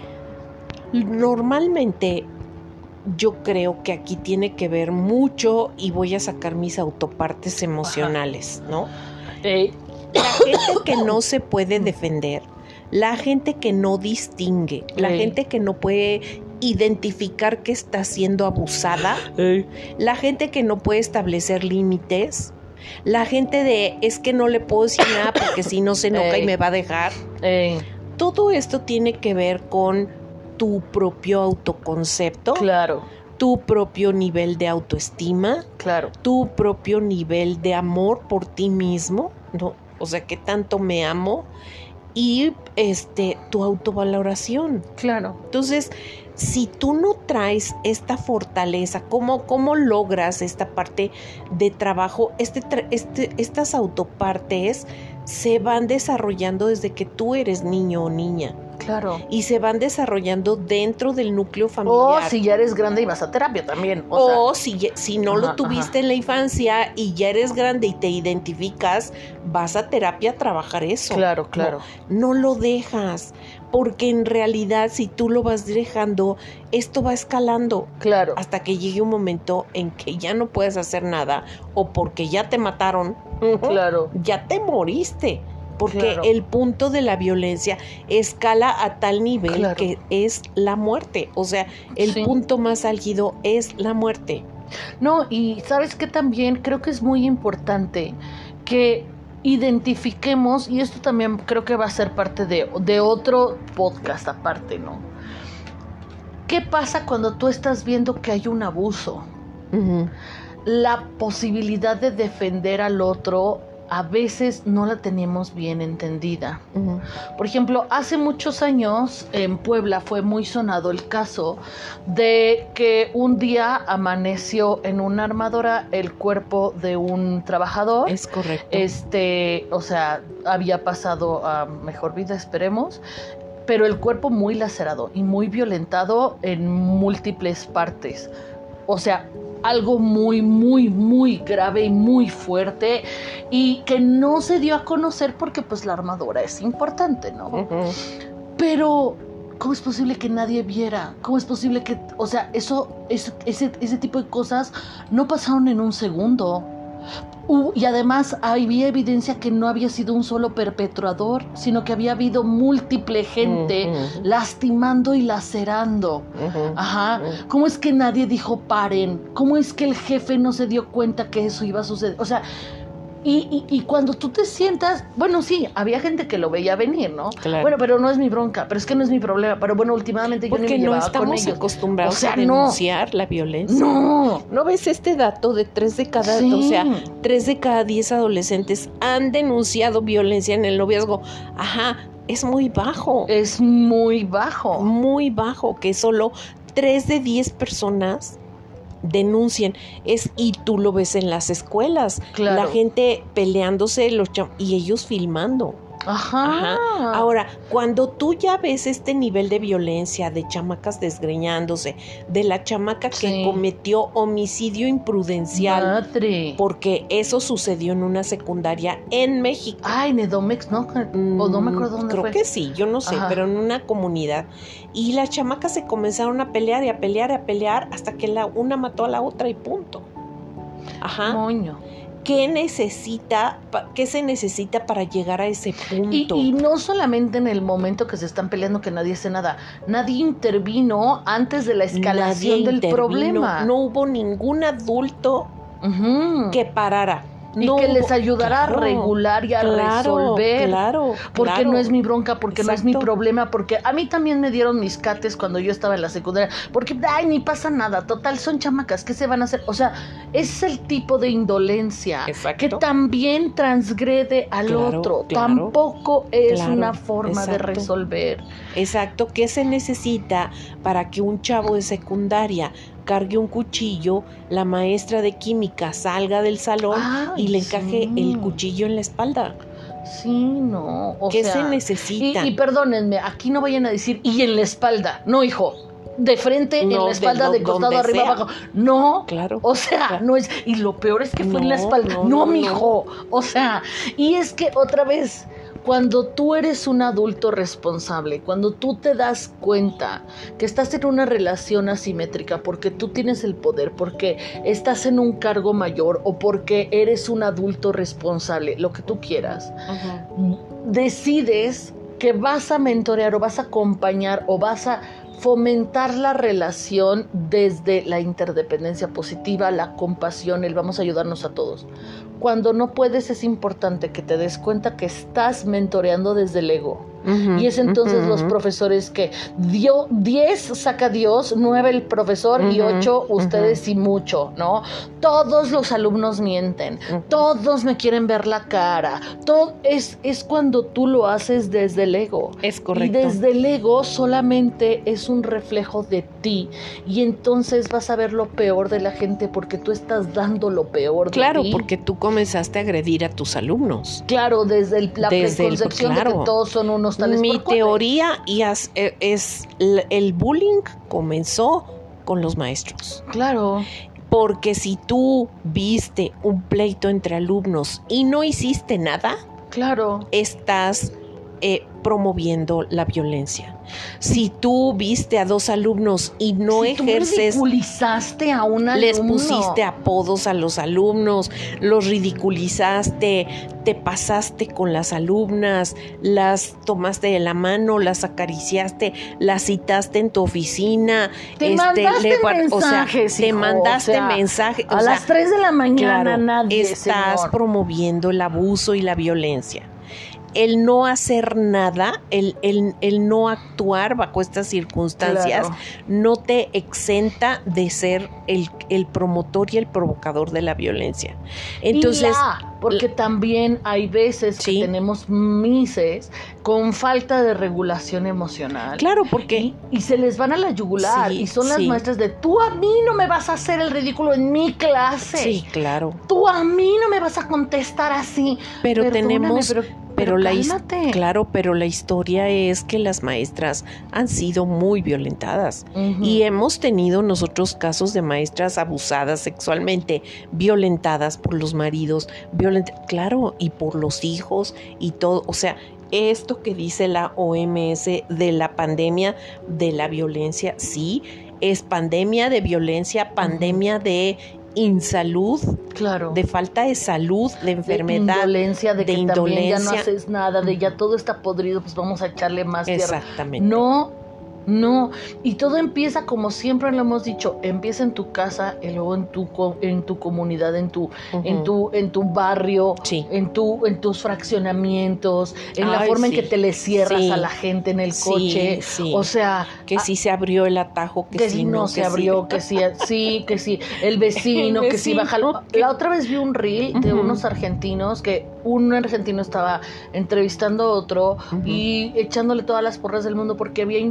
Normalmente yo creo que aquí tiene que ver mucho, y voy a sacar mis autopartes emocionales, uh-huh. ¿no? Eh. La gente que no se puede defender, la gente que no distingue, la hey. gente que no puede identificar que está siendo abusada, hey. la gente que no puede establecer límites, la gente de es que no le puedo decir nada porque si no se enoja Ey. y me va a dejar. Ey. Todo esto tiene que ver con tu propio autoconcepto. Claro. Tu propio nivel de autoestima. Claro. Tu propio nivel de amor por ti mismo, ¿no? O sea, qué tanto me amo. Y este, tu autovaloración. Claro. Entonces, si tú no traes esta fortaleza, ¿cómo, cómo logras esta parte de trabajo? Este, este, estas autopartes se van desarrollando desde que tú eres niño o niña. Claro. Y se van desarrollando dentro del núcleo familiar. O si ya eres grande y vas a terapia también. O, o sea, si, si no ajá, lo tuviste ajá. en la infancia y ya eres grande y te identificas, vas a terapia a trabajar eso. Claro, claro. No, no lo dejas, porque en realidad si tú lo vas dejando, esto va escalando. Claro. Hasta que llegue un momento en que ya no puedes hacer nada, o porque ya te mataron. Claro. Ya te moriste. Porque claro. el punto de la violencia escala a tal nivel claro. que es la muerte. O sea, el sí. punto más álgido es la muerte. No, y ¿sabes qué? También creo que es muy importante que identifiquemos, y esto también creo que va a ser parte de, de otro podcast aparte, ¿no? ¿Qué pasa cuando tú estás viendo que hay un abuso? Uh-huh. La posibilidad de defender al otro a veces no la tenemos bien entendida. Uh-huh. Por ejemplo, hace muchos años en Puebla fue muy sonado el caso de que un día amaneció en una armadora el cuerpo de un trabajador. Es correcto. Este, o sea, había pasado a mejor vida, esperemos, pero el cuerpo muy lacerado y muy violentado en múltiples partes. O sea, algo muy, muy, muy grave y muy fuerte, y que no se dio a conocer porque pues la armadura es importante, ¿no? Uh-huh. Pero ¿cómo es posible que nadie viera? ¿Cómo es posible que, o sea, eso, eso ese, ese tipo de cosas no pasaron en un segundo? Uh, y además había evidencia que no había sido un solo perpetrador, sino que había habido múltiple gente uh-huh. lastimando y lacerando. Uh-huh. Ajá. Uh-huh. ¿Cómo es que nadie dijo paren? ¿Cómo es que el jefe no se dio cuenta que eso iba a suceder? O sea, y, y, y cuando tú te sientas, bueno, sí, había gente que lo veía venir, ¿no? Claro. Bueno, pero no es mi bronca, pero es que no es mi problema. Pero bueno, últimamente yo Porque ni me llevaba no estamos con ellos. acostumbrados o sea, a denunciar no. la violencia. No. ¿No ves este dato de tres de cada, sí. o sea, tres de cada diez adolescentes han denunciado violencia en el noviazgo? Ajá, es muy bajo. Es muy bajo. Muy bajo, que solo tres de diez personas denuncien. Es, y tú lo ves en las escuelas, claro. La gente peleándose los cham- y ellos filmando. Ajá. Ajá. Ahora, cuando tú ya ves este nivel de violencia, de chamacas desgreñándose, de la chamaca que Sí. cometió homicidio imprudencial, Madre. porque eso sucedió en una secundaria en México. Ay, Nedomex, ¿no? O no me acuerdo dónde Creo fue. que sí, yo no sé, Ajá. pero en una comunidad. Y las chamacas se comenzaron a pelear y a pelear y a pelear hasta que la una mató a la otra y punto. Ajá. Moño. ¿Qué necesita, pa- qué se necesita para llegar a ese Y, punto? y no solamente en el momento que se están peleando que nadie hace nada, nadie intervino antes de la escalación Nadie del intervino, problema. No hubo ningún adulto Ujú. que parara. Y No que hubo- les ayudara claro, a regular y a claro, resolver. Claro, Porque claro. no es mi bronca, porque no es mi Exacto. problema, porque a mí también me dieron mis cates cuando yo estaba en la secundaria, porque, ay, ni pasa nada, total, son chamacas, ¿qué se van a hacer? O sea, es el tipo de indolencia Exacto. que también transgrede al Claro, otro, claro, tampoco es claro, una forma de exacto. resolver. Exacto, ¿qué se necesita para que un chavo de secundaria cargue un cuchillo, la maestra de química salga del salón Ay, y le encaje sí. el cuchillo en la espalda? Sí, no, o ¿Qué sea, se necesita? Y, y perdónenme, aquí no vayan a decir, y en la espalda, no, hijo, de frente, No, en la de espalda, do- de, costado, donde arriba, sea. abajo, no, Claro. o sea, Claro. no es, y lo peor es que fue en la No, espalda, no, no, no, mijo, o sea, y es que otra vez, cuando tú eres un adulto responsable, cuando tú te das cuenta que estás en una relación asimétrica porque tú tienes el poder, porque estás en un cargo mayor o porque eres un adulto responsable, lo que tú quieras, Ujú. decides que vas a mentorear o vas a acompañar o vas a fomentar la relación desde la interdependencia positiva, la compasión, el vamos a ayudarnos a todos. Cuando no puedes, es importante que te des cuenta que estás mentoreando desde el ego. Ujú, Y es entonces ujú. los profesores que dio diez saca Dios, nueve el profesor y Ujú, ocho ustedes ujú. y mucho, ¿no? Todos los alumnos mienten, Ujú. todos me quieren ver la cara. Todo es, es cuando tú lo haces desde el ego. Es correcto. Y desde el ego solamente es un reflejo de ti. Y entonces vas a ver lo peor de la gente porque tú estás dando lo peor de Claro, ti. porque tú comenzaste a agredir a tus alumnos. Claro, desde el, la Desde el- preconcepción de claro. que todos son unos tales Mi por cuales. teoría y as- eh, es l- el bullying comenzó con los maestros. Claro. Porque si tú viste un pleito entre alumnos y no hiciste nada, Claro. estás eh, promoviendo la violencia. Si tú viste a dos alumnos y no si tú ejerces, ridiculizaste a un alumno. les pusiste apodos a los alumnos, los ridiculizaste, te pasaste con las alumnas, las tomaste de la mano, las acariciaste, las citaste en tu oficina, Te este, mandaste le par- o sea, mensajes, te hijo, mandaste o sea, mensaje, A o sea, las tres de la mañana claro, nadie, estás señor. promoviendo el abuso y la violencia. El no hacer nada, el, el, el no actuar bajo estas circunstancias, Claro. no te exenta de ser el, el promotor y el provocador de la violencia. Entonces, Y la, porque también hay veces Sí. que tenemos mises con falta de regulación emocional. claro, porque Y, y se les van a la yugular. Sí, y son las sí. maestras de, tú a mí no me vas a hacer el ridículo en mi clase. sí, claro, Tú a mí no me vas a contestar así. pero Perdóname, tenemos, pero, pero, pero la his- cálmate. claro, pero la historia es que las maestras han sido muy violentadas. Ujú. Y hemos tenido nosotros casos de maestras abusadas sexualmente, violentadas por los maridos, violent claro, y por los hijos y todo. O sea, esto que dice la O M S de la pandemia de la violencia, sí, es pandemia de violencia, pandemia de insalud, Claro. de falta de salud, de enfermedad. De indolencia, de, de que también ya no indolencia. haces nada, de ya todo está podrido, pues vamos a echarle más tierra. Exactamente. No, no. Y todo empieza, como siempre lo hemos dicho, empieza en tu casa y luego en tu co- en tu comunidad, en tu, Ujú. en tu, en tu barrio, Sí. en tu, en tus fraccionamientos, en la Ay, forma sí. en que te le cierras Sí. a la gente en el Sí, coche. sí. O sea, Que a- si se abrió el atajo, que, que si si no, se que abrió, sí. que sí, sí, que sí, el vecino, El que sí vecino, baja. que- La otra vez vi un reel de Ujú. unos argentinos que un argentino estaba entrevistando a otro Ujú. y echándole todas las porras del mundo porque había inventado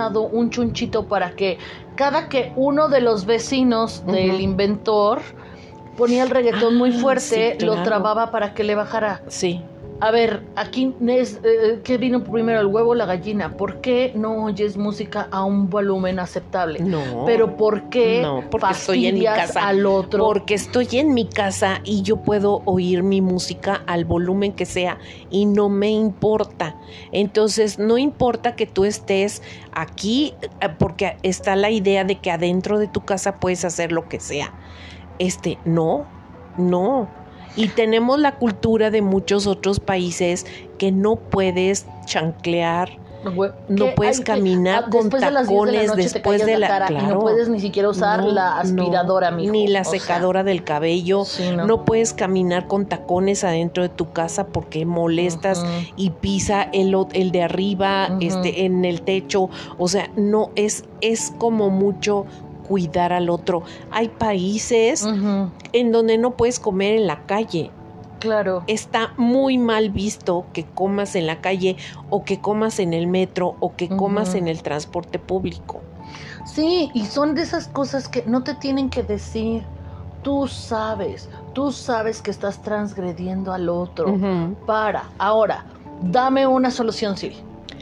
armado un chunchito para que cada que uno de los vecinos uh-huh. del inventor ponía el reggaetón ah, muy fuerte, sí, claro. lo trababa para que le bajara. Sí. A ver, aquí es, eh, ¿qué vino primero, el huevo o la gallina? ¿Por qué no oyes música a un volumen aceptable? No. Pero ¿por qué no, porque estoy en mi casa, al otro? Porque estoy en mi casa y yo puedo oír mi música al volumen que sea y no me importa. Entonces, no importa que tú estés aquí, porque está la idea de que adentro de tu casa puedes hacer lo que sea. Este, no, no. Y tenemos la cultura de muchos otros países que no puedes chanclear, no puedes caminar que, con tacones después de la, cara claro, y no puedes ni siquiera usar no, la aspiradora, no, mijo. ni la o secadora sea, del cabello, sí, no. no puedes caminar con tacones adentro de tu casa porque molestas uh-huh. y pisa el, el de arriba, uh-huh. este, en el techo, o sea, no es, es como mucho cuidar al otro. Hay países uh-huh. en donde no puedes comer en la calle. Claro. Está muy mal visto que comas en la calle o que comas en el metro o que uh-huh. comas en el transporte público. Sí, y son de esas cosas que no te tienen que decir. Tú sabes, tú sabes que estás transgrediendo al otro. Uh-huh. Para, ahora, dame una solución, Siri.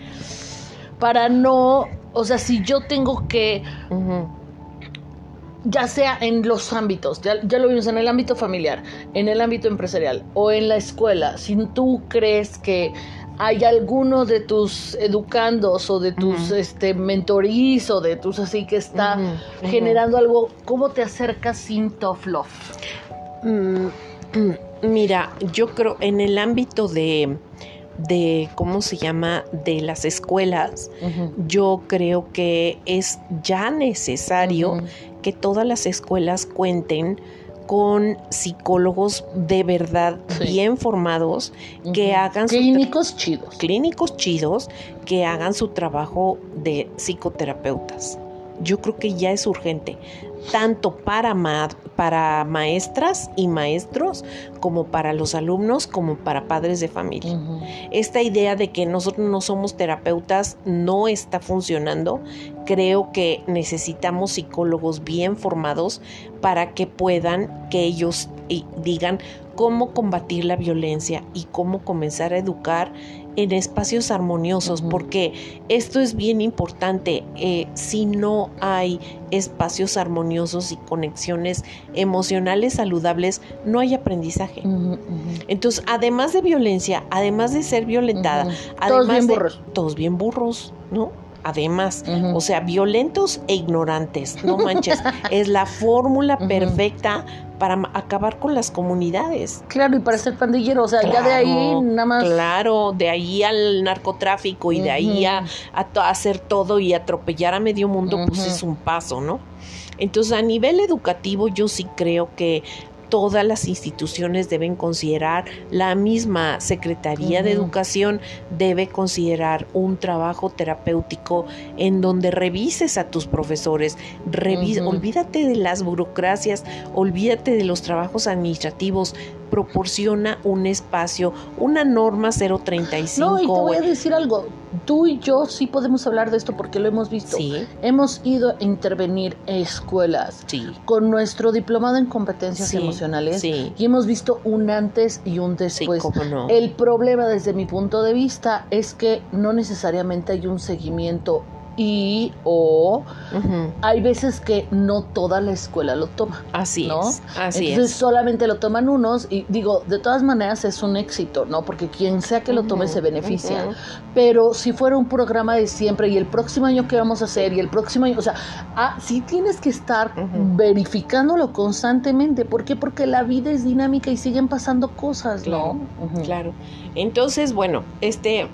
Para no, o sea, si yo tengo que... Uh-huh. ya sea en los ámbitos, ya, ya lo vimos en el ámbito familiar, en el ámbito empresarial o en la escuela, si tú crees que hay alguno de tus educandos o de tus uh-huh. este, mentorís o de tus así que está uh-huh. generando uh-huh. algo, ¿cómo te acercas sin tough love? Mm, mira, yo creo en el ámbito de... de cómo se llama de las escuelas, uh-huh. yo creo que es ya necesario uh-huh. que todas las escuelas cuenten con psicólogos de verdad sí. bien formados uh-huh. que hagan clínicos su tra- chidos clínicos chidos que hagan su trabajo de psicoterapeutas. Yo creo que ya es urgente, tanto para, ma- para maestras y maestros, como para los alumnos, como para padres de familia. Uh-huh. Esta idea de que nosotros no somos terapeutas no está funcionando. Creo que necesitamos psicólogos bien formados para que puedan, que ellos digan cómo combatir la violencia y cómo comenzar a educar en espacios armoniosos, uh-huh. porque esto es bien importante. Eh, si no hay espacios armoniosos y conexiones emocionales saludables, no hay aprendizaje. Uh-huh, uh-huh. Entonces, además de violencia, además de ser violentada, uh-huh. además todos bien de, burros. Todos bien burros, ¿no? Además, uh-huh. o sea, violentos e ignorantes, no manches, es la fórmula uh-huh. perfecta para acabar con las comunidades. Claro, y para ser pandillero, o sea, claro, ya de ahí nada más. Claro, de ahí al narcotráfico y uh-huh. de ahí a, a, to- a hacer todo y atropellar a medio mundo, uh-huh. pues es un paso, ¿no? Entonces, a nivel educativo, yo sí creo que todas las instituciones deben considerar, la misma Secretaría uh-huh. de Educación debe considerar un trabajo terapéutico en donde revises a tus profesores, revisa, uh-huh. olvídate de las burocracias, olvídate de los trabajos administrativos, proporciona un espacio, una norma cero treinta y cinco. No, y te voy a decir algo, tú y yo sí podemos hablar de esto porque lo hemos visto. Sí. Hemos ido a intervenir en escuelas sí. con nuestro diplomado en competencias sí. emocionales sí. y hemos visto un antes y un después. Sí, cómo no. El problema desde mi punto de vista es que no necesariamente hay un seguimiento y o uh-huh. hay veces que no toda la escuela lo toma. Así ¿no? es, así Entonces es. solamente lo toman unos y digo, de todas maneras es un éxito, ¿no? Porque quien sea que lo tome uh-huh. se beneficia. Uh-huh. Pero si fuera un programa de siempre y el próximo año qué vamos a hacer y el próximo año, o sea, ah, sí tienes que estar uh-huh. verificándolo constantemente. ¿Por qué? Porque la vida es dinámica y siguen pasando cosas, claro, ¿no? Uh-huh. Claro. Entonces, bueno, este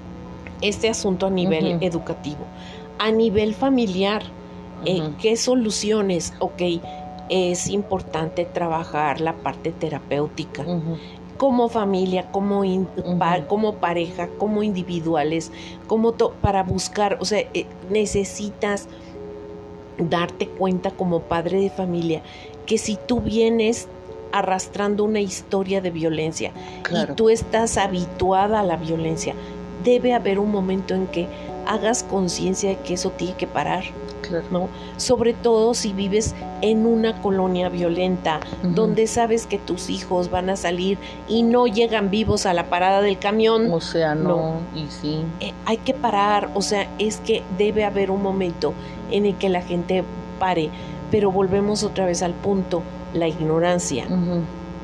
este asunto a nivel uh-huh. educativo. A nivel familiar, uh-huh. eh, ¿qué soluciones? Ok, es importante trabajar la parte terapéutica. Uh-huh. Como familia, como, in, uh-huh. pa, como pareja, como individuales, como to, para buscar, o sea, eh, necesitas darte cuenta como padre de familia que si tú vienes arrastrando una historia de violencia claro. y tú estás habituada a la violencia, debe haber un momento en que hagas conciencia de que eso tiene que parar. Claro. ¿No? Sobre todo si vives en una colonia violenta, uh-huh. donde sabes que tus hijos van a salir y no llegan vivos a la parada del camión. O sea, no, no. y sí. Eh, hay que parar, o sea, es que debe haber un momento en el que la gente pare, pero volvemos otra vez al punto, la ignorancia uh-huh.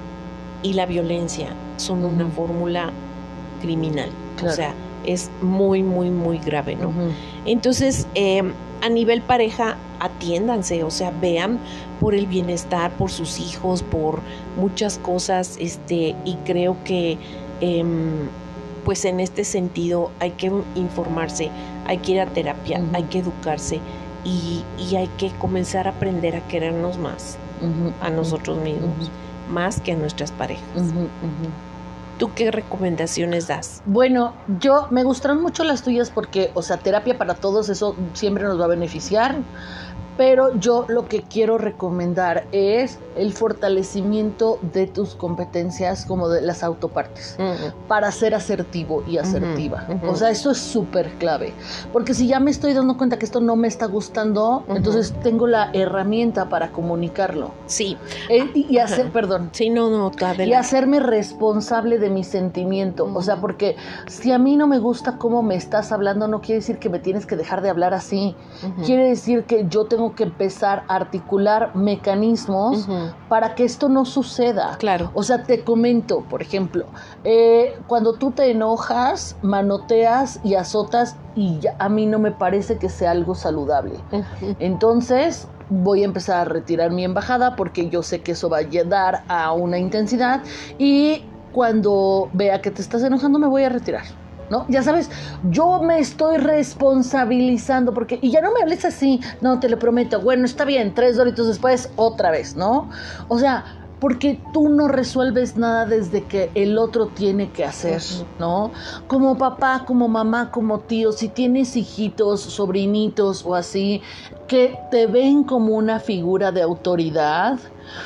y la violencia son uh-huh. una fórmula criminal, claro. o sea, es muy, muy, muy grave, ¿no? Uh-huh. Entonces, eh, a nivel pareja, atiéndanse, o sea, vean por el bienestar, por sus hijos, por muchas cosas, este, y creo que, eh, pues en este sentido, hay que informarse, hay que ir a terapia, uh-huh. hay que educarse, y, y hay que comenzar a aprender a querernos más, uh-huh. a nosotros mismos, uh-huh. más que a nuestras parejas. Uh-huh. Uh-huh. ¿Tú qué recomendaciones das? Bueno, yo me gustaron mucho las tuyas porque, o sea, terapia para todos, eso siempre nos va a beneficiar. Pero yo lo que quiero recomendar es el fortalecimiento de tus competencias como de las autopartes uh-huh. para ser asertivo y asertiva. Uh-huh. O sea, eso es súper clave. Porque si ya me estoy dando cuenta que esto no me está gustando, uh-huh. entonces tengo la herramienta para comunicarlo. Sí. Eh, y, y hacer, uh-huh. perdón. Sí, no, no, adelante. Y hacerme responsable de mi sentimiento. Uh-huh. O sea, porque si a mí no me gusta cómo me estás hablando, no quiere decir que me tienes que dejar de hablar así. Uh-huh. Quiere decir que yo tengo que empezar a articular mecanismos uh-huh. para que esto no suceda. Claro. O sea, te comento, por ejemplo, eh, cuando tú te enojas, manoteas y azotas, y ya, a mí no me parece que sea algo saludable. Uh-huh. Entonces, voy a empezar a retirar mi embajada porque yo sé que eso va a llegar a una intensidad, y cuando vea que te estás enojando me voy a retirar. ¿No? Ya sabes, yo me estoy responsabilizando porque, y ya no me hables así, no, te lo prometo, bueno, está bien, tres doritos después, otra vez, ¿no? O sea, porque tú no resuelves nada desde que el otro tiene que hacer, ¿no? Como papá, como mamá, como tío, si tienes hijitos, sobrinitos o así, que te ven como una figura de autoridad,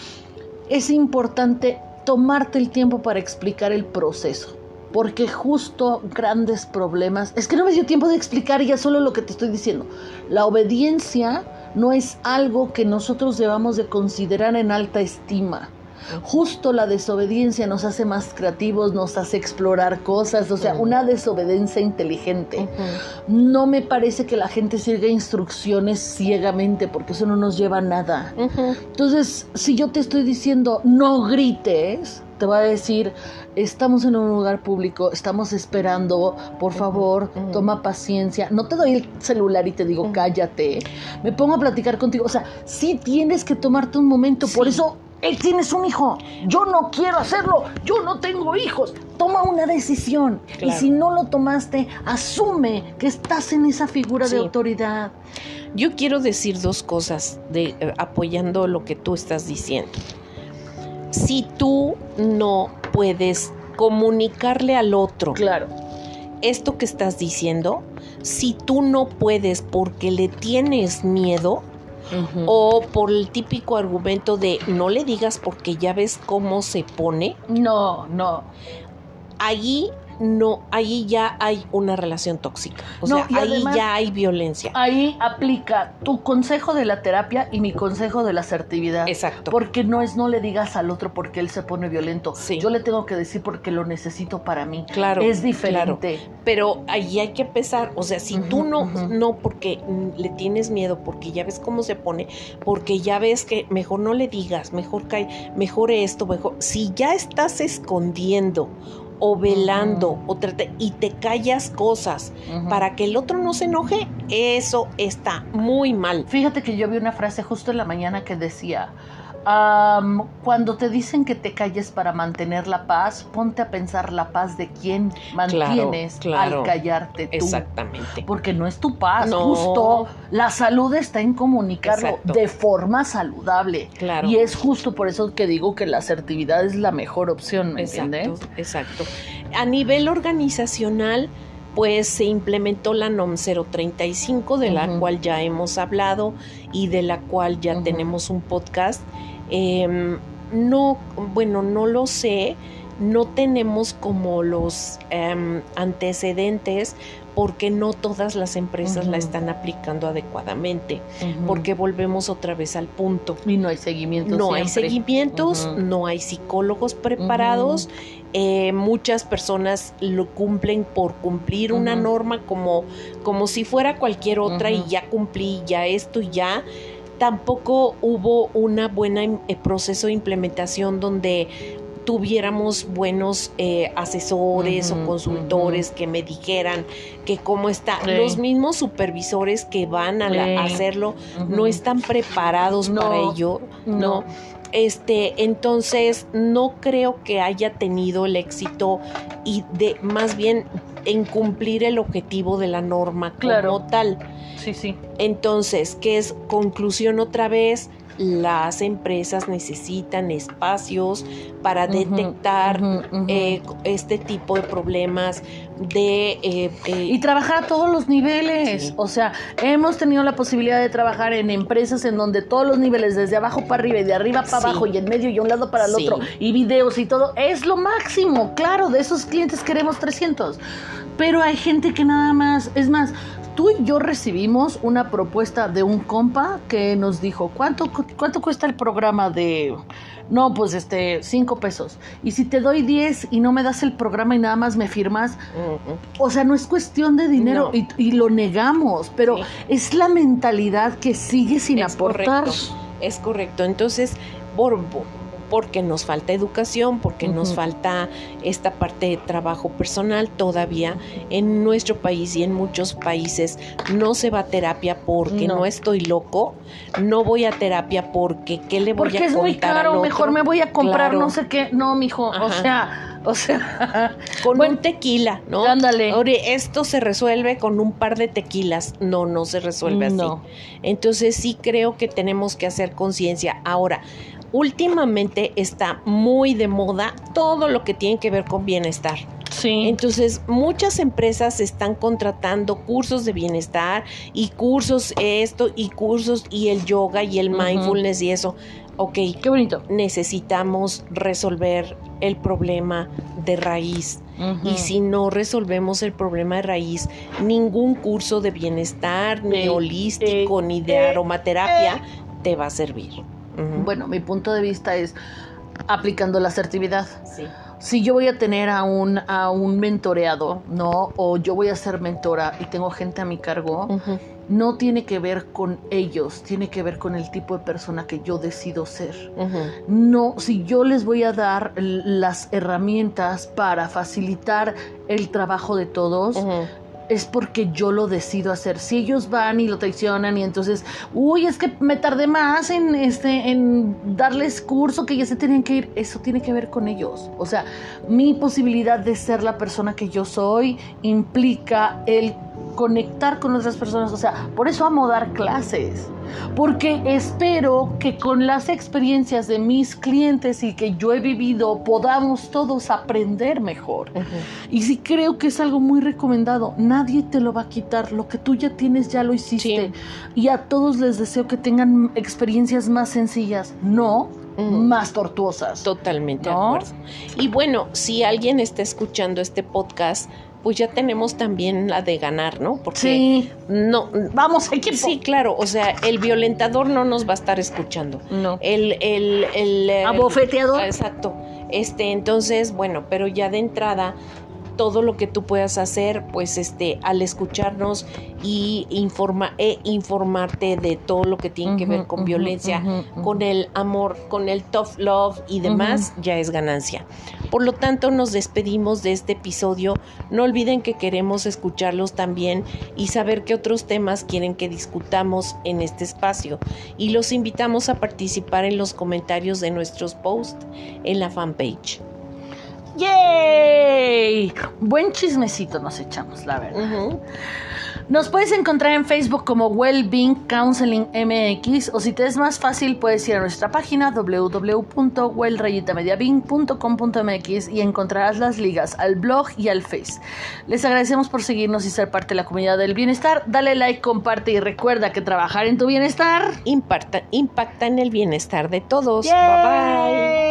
es importante tomarte el tiempo para explicar el proceso. Porque justo grandes problemas... Es que no me dio tiempo de explicar ya solo lo que te estoy diciendo. La obediencia no es algo que nosotros debamos de considerar en alta estima. Justo la desobediencia nos hace más creativos, nos hace explorar cosas, o sea, uh-huh. una desobediencia inteligente. Uh-huh. No me parece que la gente siga instrucciones ciegamente, porque eso no nos lleva a nada. Uh-huh. Entonces, si yo te estoy diciendo no grites, te va a decir, estamos en un lugar público, estamos esperando, por favor, uh-huh. toma paciencia. No te doy el celular y te digo, uh-huh. cállate. Me pongo a platicar contigo. O sea, sí tienes que tomarte un momento, sí. Por eso... Él tienes un hijo, yo no quiero hacerlo, yo no tengo hijos. Toma una decisión, claro. Y si no lo tomaste, asume que estás en esa figura sí. de autoridad. Yo quiero decir dos cosas de, eh, apoyando lo que tú estás diciendo. Si tú no puedes comunicarle al otro, claro, esto que estás diciendo, si tú no puedes porque le tienes miedo, uh-huh. o por el típico argumento de no le digas porque ya ves cómo se pone. No, no. Allí no, ahí ya hay una relación tóxica. O no, sea, ahí además, ya hay violencia. Ahí aplica tu consejo de la terapia y mi consejo de la asertividad. Exacto. Porque no es no le digas al otro porque él se pone violento. Sí. Yo le tengo que decir porque lo necesito para mí. Claro. Es diferente. Claro. Pero ahí hay que empezar. O sea, si uh-huh, tú no, uh-huh. no porque le tienes miedo, porque ya ves cómo se pone, porque ya ves que mejor no le digas, mejor cae, mejor esto, mejor. Si ya estás escondiendo o velando uh-huh. o trate, y te callas cosas uh-huh. para que el otro no se enoje, eso está muy mal. Fíjate que yo vi una frase justo en la mañana que decía, um, cuando te dicen que te calles para mantener la paz, ponte a pensar la paz de quién mantienes claro, claro. al callarte tú. Exactamente. Porque no es tu paz, no. justo la salud está en comunicarlo Exacto. de forma saludable. Claro. Y es justo por eso que digo que la asertividad es la mejor opción, ¿me exacto, entiendes? Exacto. A nivel organizacional, pues se implementó la N O M cero treinta y cinco, de uh-huh. la cual ya hemos hablado y de la cual ya uh-huh. tenemos un podcast. Eh, no, bueno, no lo sé. no tenemos como los um, antecedentes, porque no todas las empresas uh-huh. la están aplicando adecuadamente, uh-huh. porque volvemos otra vez al punto. Y no hay seguimientos. No siempre. hay seguimientos, uh-huh. no hay psicólogos preparados, uh-huh. eh, muchas personas lo cumplen por cumplir uh-huh. una norma como, como si fuera cualquier otra uh-huh. y ya cumplí, ya esto, ya. Tampoco hubo una buena eh, proceso de implementación donde tuviéramos buenos eh, asesores uh-huh, o consultores uh-huh. que me dijeran que cómo está. Sí. Los mismos supervisores que van a, la, sí. a hacerlo uh-huh. no están preparados no, para ello, ¿no? no. Este, entonces no creo que haya tenido el éxito y de más bien en cumplir el objetivo de la norma claro. como tal. Sí, sí. Entonces, ¿qué es conclusión otra vez? Las empresas necesitan espacios para uh-huh, detectar uh-huh, uh-huh. Eh, este tipo de problemas de eh, eh, y trabajar a todos los niveles. Sí. O sea, hemos tenido la posibilidad de trabajar en empresas en donde todos los niveles, desde abajo para arriba y de arriba para sí. abajo y en medio y un lado para el sí. otro, y videos y todo, es lo máximo. Claro, de esos clientes queremos trescientos. Pero hay gente que nada más, es más, tú y yo recibimos una propuesta de un compa que nos dijo, ¿cuánto, cuánto cuesta el programa de...? No, pues este, cinco pesos. Y si te doy diez y no me das el programa y nada más me firmas, uh-huh. o sea, no es cuestión de dinero no. y, y lo negamos, pero sí. es la mentalidad que sigue sin es aportar. Correcto, es correcto. Entonces, por... porque nos falta educación, porque uh-huh. nos falta esta parte de trabajo personal. Todavía en nuestro país y en muchos países no se va a terapia porque no, no estoy loco, no voy a terapia porque ¿qué le voy porque a contar es muy caro, al otro? Mejor me voy a comprar claro. no sé qué, no, mijo, Ajá. o sea, o sea, con bueno, un tequila, ¿no? Ándale. Ahora, esto se resuelve con un par de tequilas, no, no se resuelve así. No. Entonces sí creo que tenemos que hacer conciencia. Ahora, últimamente está muy de moda todo lo que tiene que ver con bienestar. Sí. Entonces, muchas empresas están contratando cursos de bienestar y cursos esto y cursos y el yoga y el uh-huh. mindfulness y eso. Ok. Qué bonito. Necesitamos resolver el problema de raíz. Uh-huh. Y si no resolvemos el problema de raíz, ningún curso de bienestar, eh, ni holístico, eh, ni de eh, aromaterapia eh. te va a servir. Uh-huh. Bueno, mi punto de vista es aplicando la asertividad. Sí. Si yo voy a tener a un, a un mentoreado, ¿no? O yo voy a ser mentora y tengo gente a mi cargo, uh-huh. no tiene que ver con ellos, tiene que ver con el tipo de persona que yo decido ser. Uh-huh. No, si yo les voy a dar las herramientas para facilitar el trabajo de todos, uh-huh. es porque yo lo decido hacer. Si ellos van y lo traicionan y entonces, uy, es que me tardé más en este en darles curso que ya se tenían que ir, eso tiene que ver con ellos. O sea, mi posibilidad de ser la persona que yo soy implica el conectar con otras personas. O sea, por eso amo dar clases, porque espero que con las experiencias de mis clientes y que yo he vivido podamos todos aprender mejor. Uh-huh. Y sí creo que es algo muy recomendado. Nadie te lo va a quitar. Lo que tú ya tienes ya lo hiciste. Sí. Y a todos les deseo que tengan experiencias más sencillas, no uh-huh. más tortuosas. Totalmente ¿no? de acuerdo. Y bueno, si alguien está escuchando este podcast, pues ya tenemos también la de ganar, ¿no? Porque sí. no, vamos, equipo. Sí, claro, o sea, el violentador no nos va a estar escuchando. No. El, el, el, el abofeteador. Exacto. Este, entonces, bueno, pero ya de entrada, todo lo que tú puedas hacer, pues este, al escucharnos y informa, e informarte de todo lo que tiene uh-huh, que ver con uh-huh, violencia, uh-huh, uh-huh. con el amor, con el tough love y demás, uh-huh. ya es ganancia. Por lo tanto, nos despedimos de este episodio. No olviden que queremos escucharlos también y saber qué otros temas quieren que discutamos en este espacio. Y los invitamos a participar en los comentarios de nuestros posts en la fanpage. ¡Yay! Buen chismecito nos echamos, la verdad. Uh-huh. Nos puedes encontrar en Facebook como Wellbeing Counseling M X, o si te es más fácil puedes ir a nuestra página doble u doble u doble u punto well rayita media bing punto com punto m x y encontrarás las ligas al blog y al Face. Les agradecemos por seguirnos y ser parte de la comunidad del bienestar. Dale like, comparte y recuerda que trabajar en tu bienestar impacta, impacta en el bienestar de todos. ¡Yay! Bye bye.